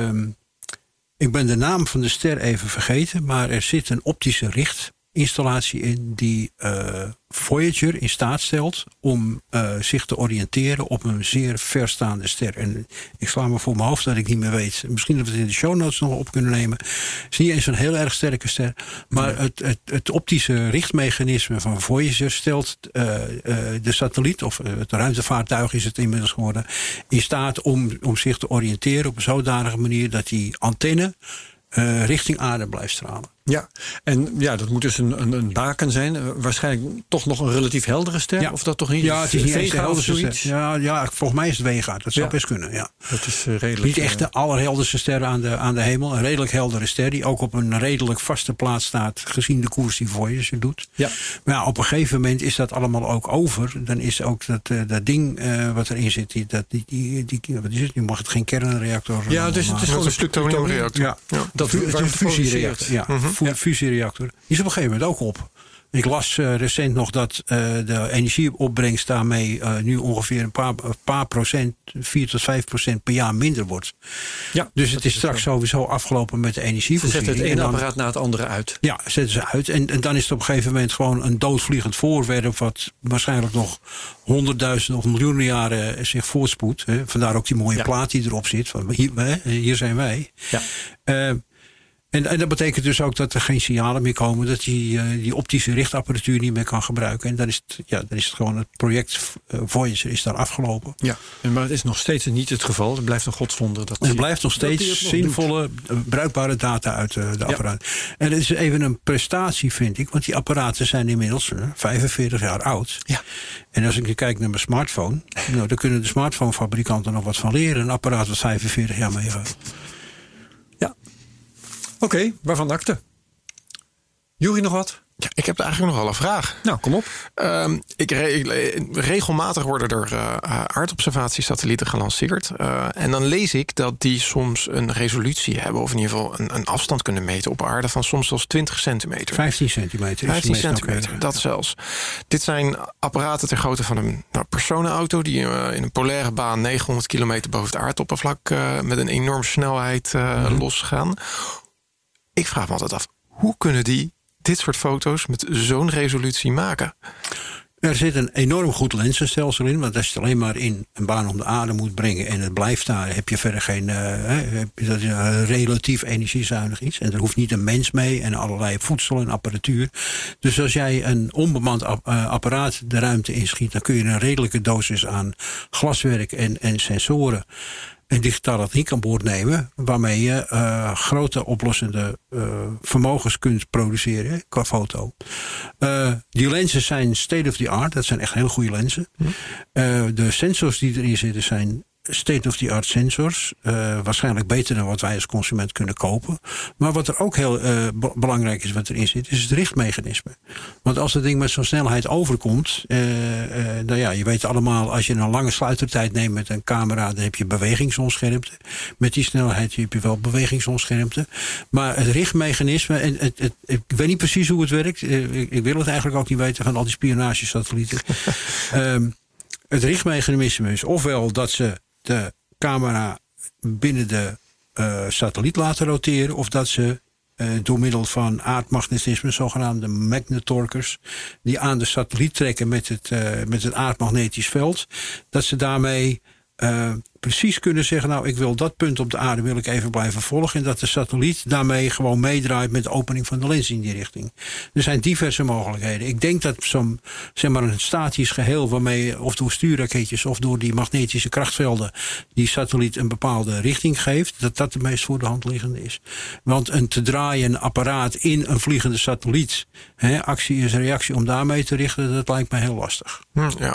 ik ben de naam van de ster even vergeten, maar er zit een optische richtinstallatie in die Voyager in staat stelt om zich te oriënteren op een zeer verstaande ster. En ik sla me voor mijn hoofd dat ik niet meer weet. Misschien dat we het in de show notes nog op kunnen nemen. Het is niet eens een heel erg sterke ster. Maar het optische richtmechanisme van Voyager stelt de satelliet, of het ruimtevaartuig is het inmiddels geworden, in staat om zich te oriënteren op een zodanige manier dat die antenne richting aarde blijft stralen. Ja, en dat moet dus een baken zijn. Waarschijnlijk toch nog een relatief heldere ster? Ja. Of dat toch niet? Ja, het is niet eens de helderste ster. Ja, volgens mij is het Vega. Dat zou best kunnen, ja. Dat is redelijk... Niet echt de allerhelderste ster aan de hemel. Een redelijk heldere ster die ook op een redelijk vaste plaats staat, gezien de koers die Voyager doet. Ja. Maar ja, op een gegeven moment is dat allemaal ook over. Dan is ook dat ding wat erin zit, wat is het? Nu mag het geen kernreactor. Ja, dus het is gewoon een plutoniumreactor. Ja. Dat is een fusiereactor. Ja. Fusiereactor. Die is op een gegeven moment ook op. Ik las recent nog dat de energieopbrengst daarmee nu ongeveer een paar procent, 4 tot 5% per jaar minder wordt. Ja, dus het is straks sowieso afgelopen met de energievoorziening. Ze zetten het ene apparaat na het andere uit. Ja, zetten ze uit. En dan is het op een gegeven moment gewoon een doodvliegend voorwerp wat waarschijnlijk nog 100.000 of miljoenen jaren zich voortspoedt. Vandaar ook die mooie plaat die erop zit. Van hier zijn wij. Ja. En dat betekent dus ook dat er geen signalen meer komen. Dat die optische richtapparatuur niet meer kan gebruiken. En dan is het gewoon het project Voyager is daar afgelopen. Ja, maar het is nog steeds niet het geval. Het blijft een godswonder. Er blijft nog steeds zinvolle, bruikbare data uit de apparaat. En het is even een prestatie, vind ik. Want die apparaten zijn inmiddels 45 jaar oud. Ja. En als ik kijk naar mijn smartphone. Nou, daar kunnen de smartphonefabrikanten nog wat van leren. Een apparaat wat 45 jaar meegaat. Ja. Oké, waarvan akte? Juri, nog wat? Ja, ik heb eigenlijk nog wel een vraag. Nou, kom op. Regelmatig worden er aardobservatiesatellieten gelanceerd. En dan lees ik dat die soms een resolutie hebben, of in ieder geval een afstand kunnen meten op aarde van soms zelfs 20 centimeter. 15 centimeter. 15 centimeter, dat zelfs. Dit zijn apparaten ter grootte van een personenauto die in een polaire baan 900 kilometer boven het aardoppervlak met een enorme snelheid losgaan. Ik vraag me altijd af, hoe kunnen die dit soort foto's met zo'n resolutie maken? Er zit een enorm goed lenzenstelsel in. Want als je het alleen maar in een baan om de aarde moet brengen en het blijft daar, heb je verder geen. Dat is een relatief energiezuinig iets. En er hoeft niet een mens mee en allerlei voedsel en apparatuur. Dus als jij een onbemand apparaat de ruimte inschiet, dan kun je een redelijke dosis aan glaswerk en sensoren en digitale techniek aan boord nemen, waarmee je grote oplossende vermogens kunt produceren qua foto. Die lenzen zijn state of the art, dat zijn echt heel goede lenzen. De sensors die erin zitten zijn state of the art sensors. Waarschijnlijk beter dan wat wij als consument kunnen kopen. Maar wat er ook heel belangrijk is wat erin zit, is het richtmechanisme. Want als het ding met zo'n snelheid overkomt, nou ja, je weet allemaal, als je een lange sluitertijd neemt met een camera, dan heb je bewegingsonscherpte. Met die snelheid heb je wel bewegingsonscherpte. Maar het richtmechanisme, en ik weet niet precies hoe het werkt. Ik wil het eigenlijk ook niet weten van al die spionagesatellieten. Het richtmechanisme is ofwel dat ze de camera binnen de satelliet laten roteren, of dat ze door middel van aardmagnetisme, zogenaamde magnetorkers, die aan de satelliet trekken met het aardmagnetisch veld, dat ze daarmee precies kunnen zeggen, nou, ik wil dat punt op de aarde wil ik even blijven volgen, en dat de satelliet daarmee gewoon meedraait met de opening van de lens in die richting. Er zijn diverse mogelijkheden. Ik denk dat zo'n, zeg maar, een statisch geheel waarmee of door stuurraketjes of door die magnetische krachtvelden die satelliet een bepaalde richting geeft, dat dat de meest voor de hand liggende is. Want een te draaien apparaat in een vliegende satelliet, actie is reactie om daarmee te richten, dat lijkt me heel lastig. Ja.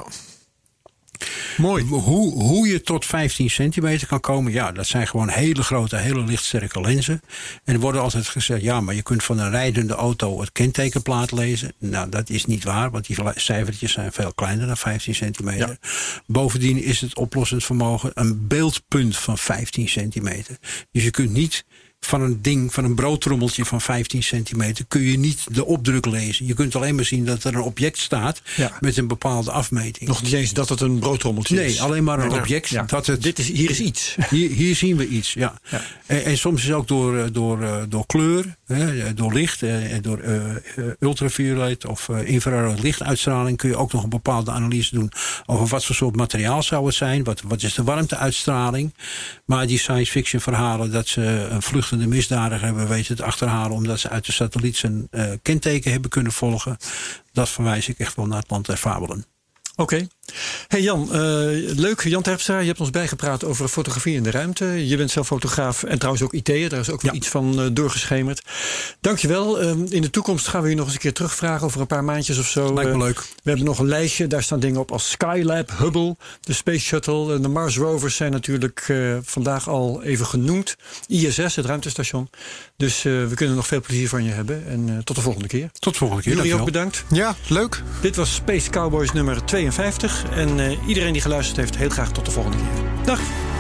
Mooi. Hoe je tot 15 centimeter kan komen, ja, dat zijn gewoon hele grote, hele lichtsterke lenzen. En er wordt altijd gezegd, ja, maar je kunt van een rijdende auto het kentekenplaat lezen. Nou, dat is niet waar, want die cijfertjes zijn veel kleiner dan 15 centimeter. Ja. Bovendien is het oplossend vermogen een beeldpunt van 15 centimeter. Dus je kunt niet van een ding, van een broodtrommeltje van 15 centimeter, kun je niet de opdruk lezen. Je kunt alleen maar zien dat er een object staat met een bepaalde afmeting. Nog niet eens dat het een broodtrommeltje is. Nee, alleen maar een object. Ja. Dat het, hier is iets. Hier zien we iets, ja. En soms is ook door kleur, door licht, door ultraviolet of infrarood lichtuitstraling kun je ook nog een bepaalde analyse doen over wat voor soort materiaal zou het zijn, wat is de warmteuitstraling. Maar die science fiction verhalen dat ze een vluchtende misdadiger hebben weten te achterhalen omdat ze uit de satelliet zijn kenteken hebben kunnen volgen, dat verwijs ik echt wel naar het land der fabelen. Oké. Hey Jan, leuk. Jan Terpstra, je hebt ons bijgepraat over fotografie in de ruimte. Je bent zelf fotograaf en trouwens ook IT'er. Daar is ook wel iets van doorgeschemerd. Dankjewel. In de toekomst gaan we je nog eens een keer terugvragen over een paar maandjes of zo. Lijkt me leuk. We hebben nog een lijstje. Daar staan dingen op als Skylab, Hubble, de Space Shuttle. En de Mars rovers zijn natuurlijk vandaag al even genoemd. ISS, het ruimtestation. Dus we kunnen nog veel plezier van je hebben. En tot de volgende keer. Tot de volgende keer. Jullie ook bedankt. Ja, leuk. Dit was Space Cowboys nummer 52. En iedereen die geluisterd heeft, heel graag tot de volgende keer. Dag!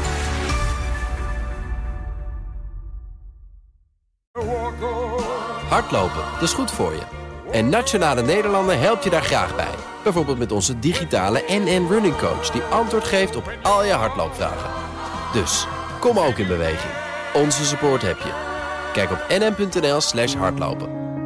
Hardlopen, dat is goed voor je. En Nationale Nederlanden helpt je daar graag bij. Bijvoorbeeld met onze digitale NN Running Coach, die antwoord geeft op al je hardloopvragen. Dus, kom ook in beweging. Onze support heb je. Kijk op nn.nl/hardlopen.